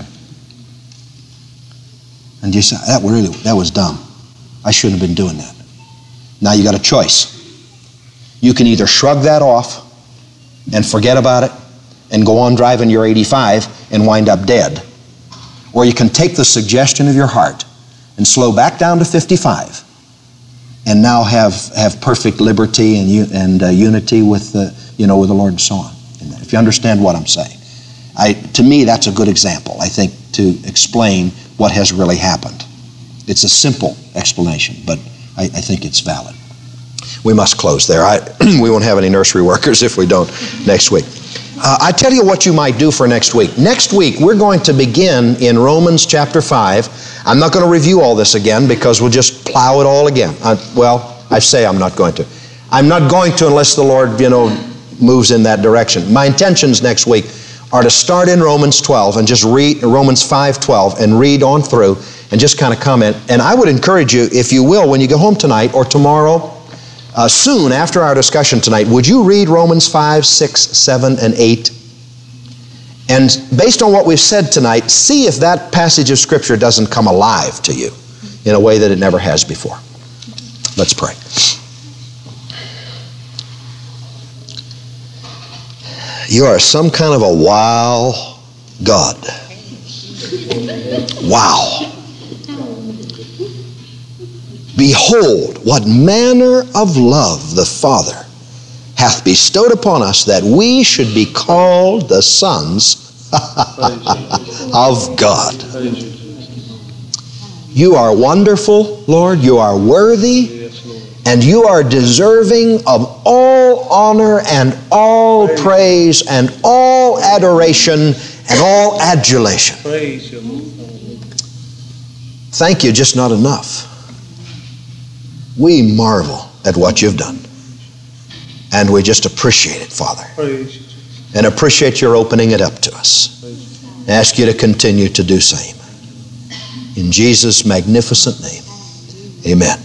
And you say, that really, that was dumb. I shouldn't have been doing that. Now you got a choice. You can either shrug that off and forget about it and go on driving your eighty-five and wind up dead. Or you can take the suggestion of your heart and slow back down to fifty-five and now have, have perfect liberty and, and uh, unity with the, you know, with the Lord and so on. If you understand what I'm saying. I, to me, that's a good example, I think, to explain what has really happened. It's a simple explanation, but I, I think it's valid. We must close there. I, we won't have any nursery workers if we don't next week. Uh, I tell you what you might do for next week. Next week, we're going to begin in Romans chapter five. I'm not going to review all this again because we'll just plow it all again. I, well, I say I'm not going to. I'm not going to unless the Lord, you know, moves in that direction. My intentions next week are to start in Romans twelve and just read Romans five twelve and read on through and just kind of comment. And I would encourage you, if you will, when you go home tonight or tomorrow, uh, soon after our discussion tonight, would you read Romans five, six, seven, and eight? And based on what we've said tonight, see if that passage of Scripture doesn't come alive to you in a way that it never has before. Let's pray. You are some kind of a wow God. Wow. Behold, what manner of love the Father hath bestowed upon us, that we should be called the sons of God. You are wonderful, Lord. You are worthy. And you are deserving of all honor and all praise and all adoration and all adulation. Thank you, just not enough. We marvel at what you've done. And we just appreciate it, Father. And appreciate your opening it up to us. Ask you to continue to do same. In Jesus' magnificent name, amen.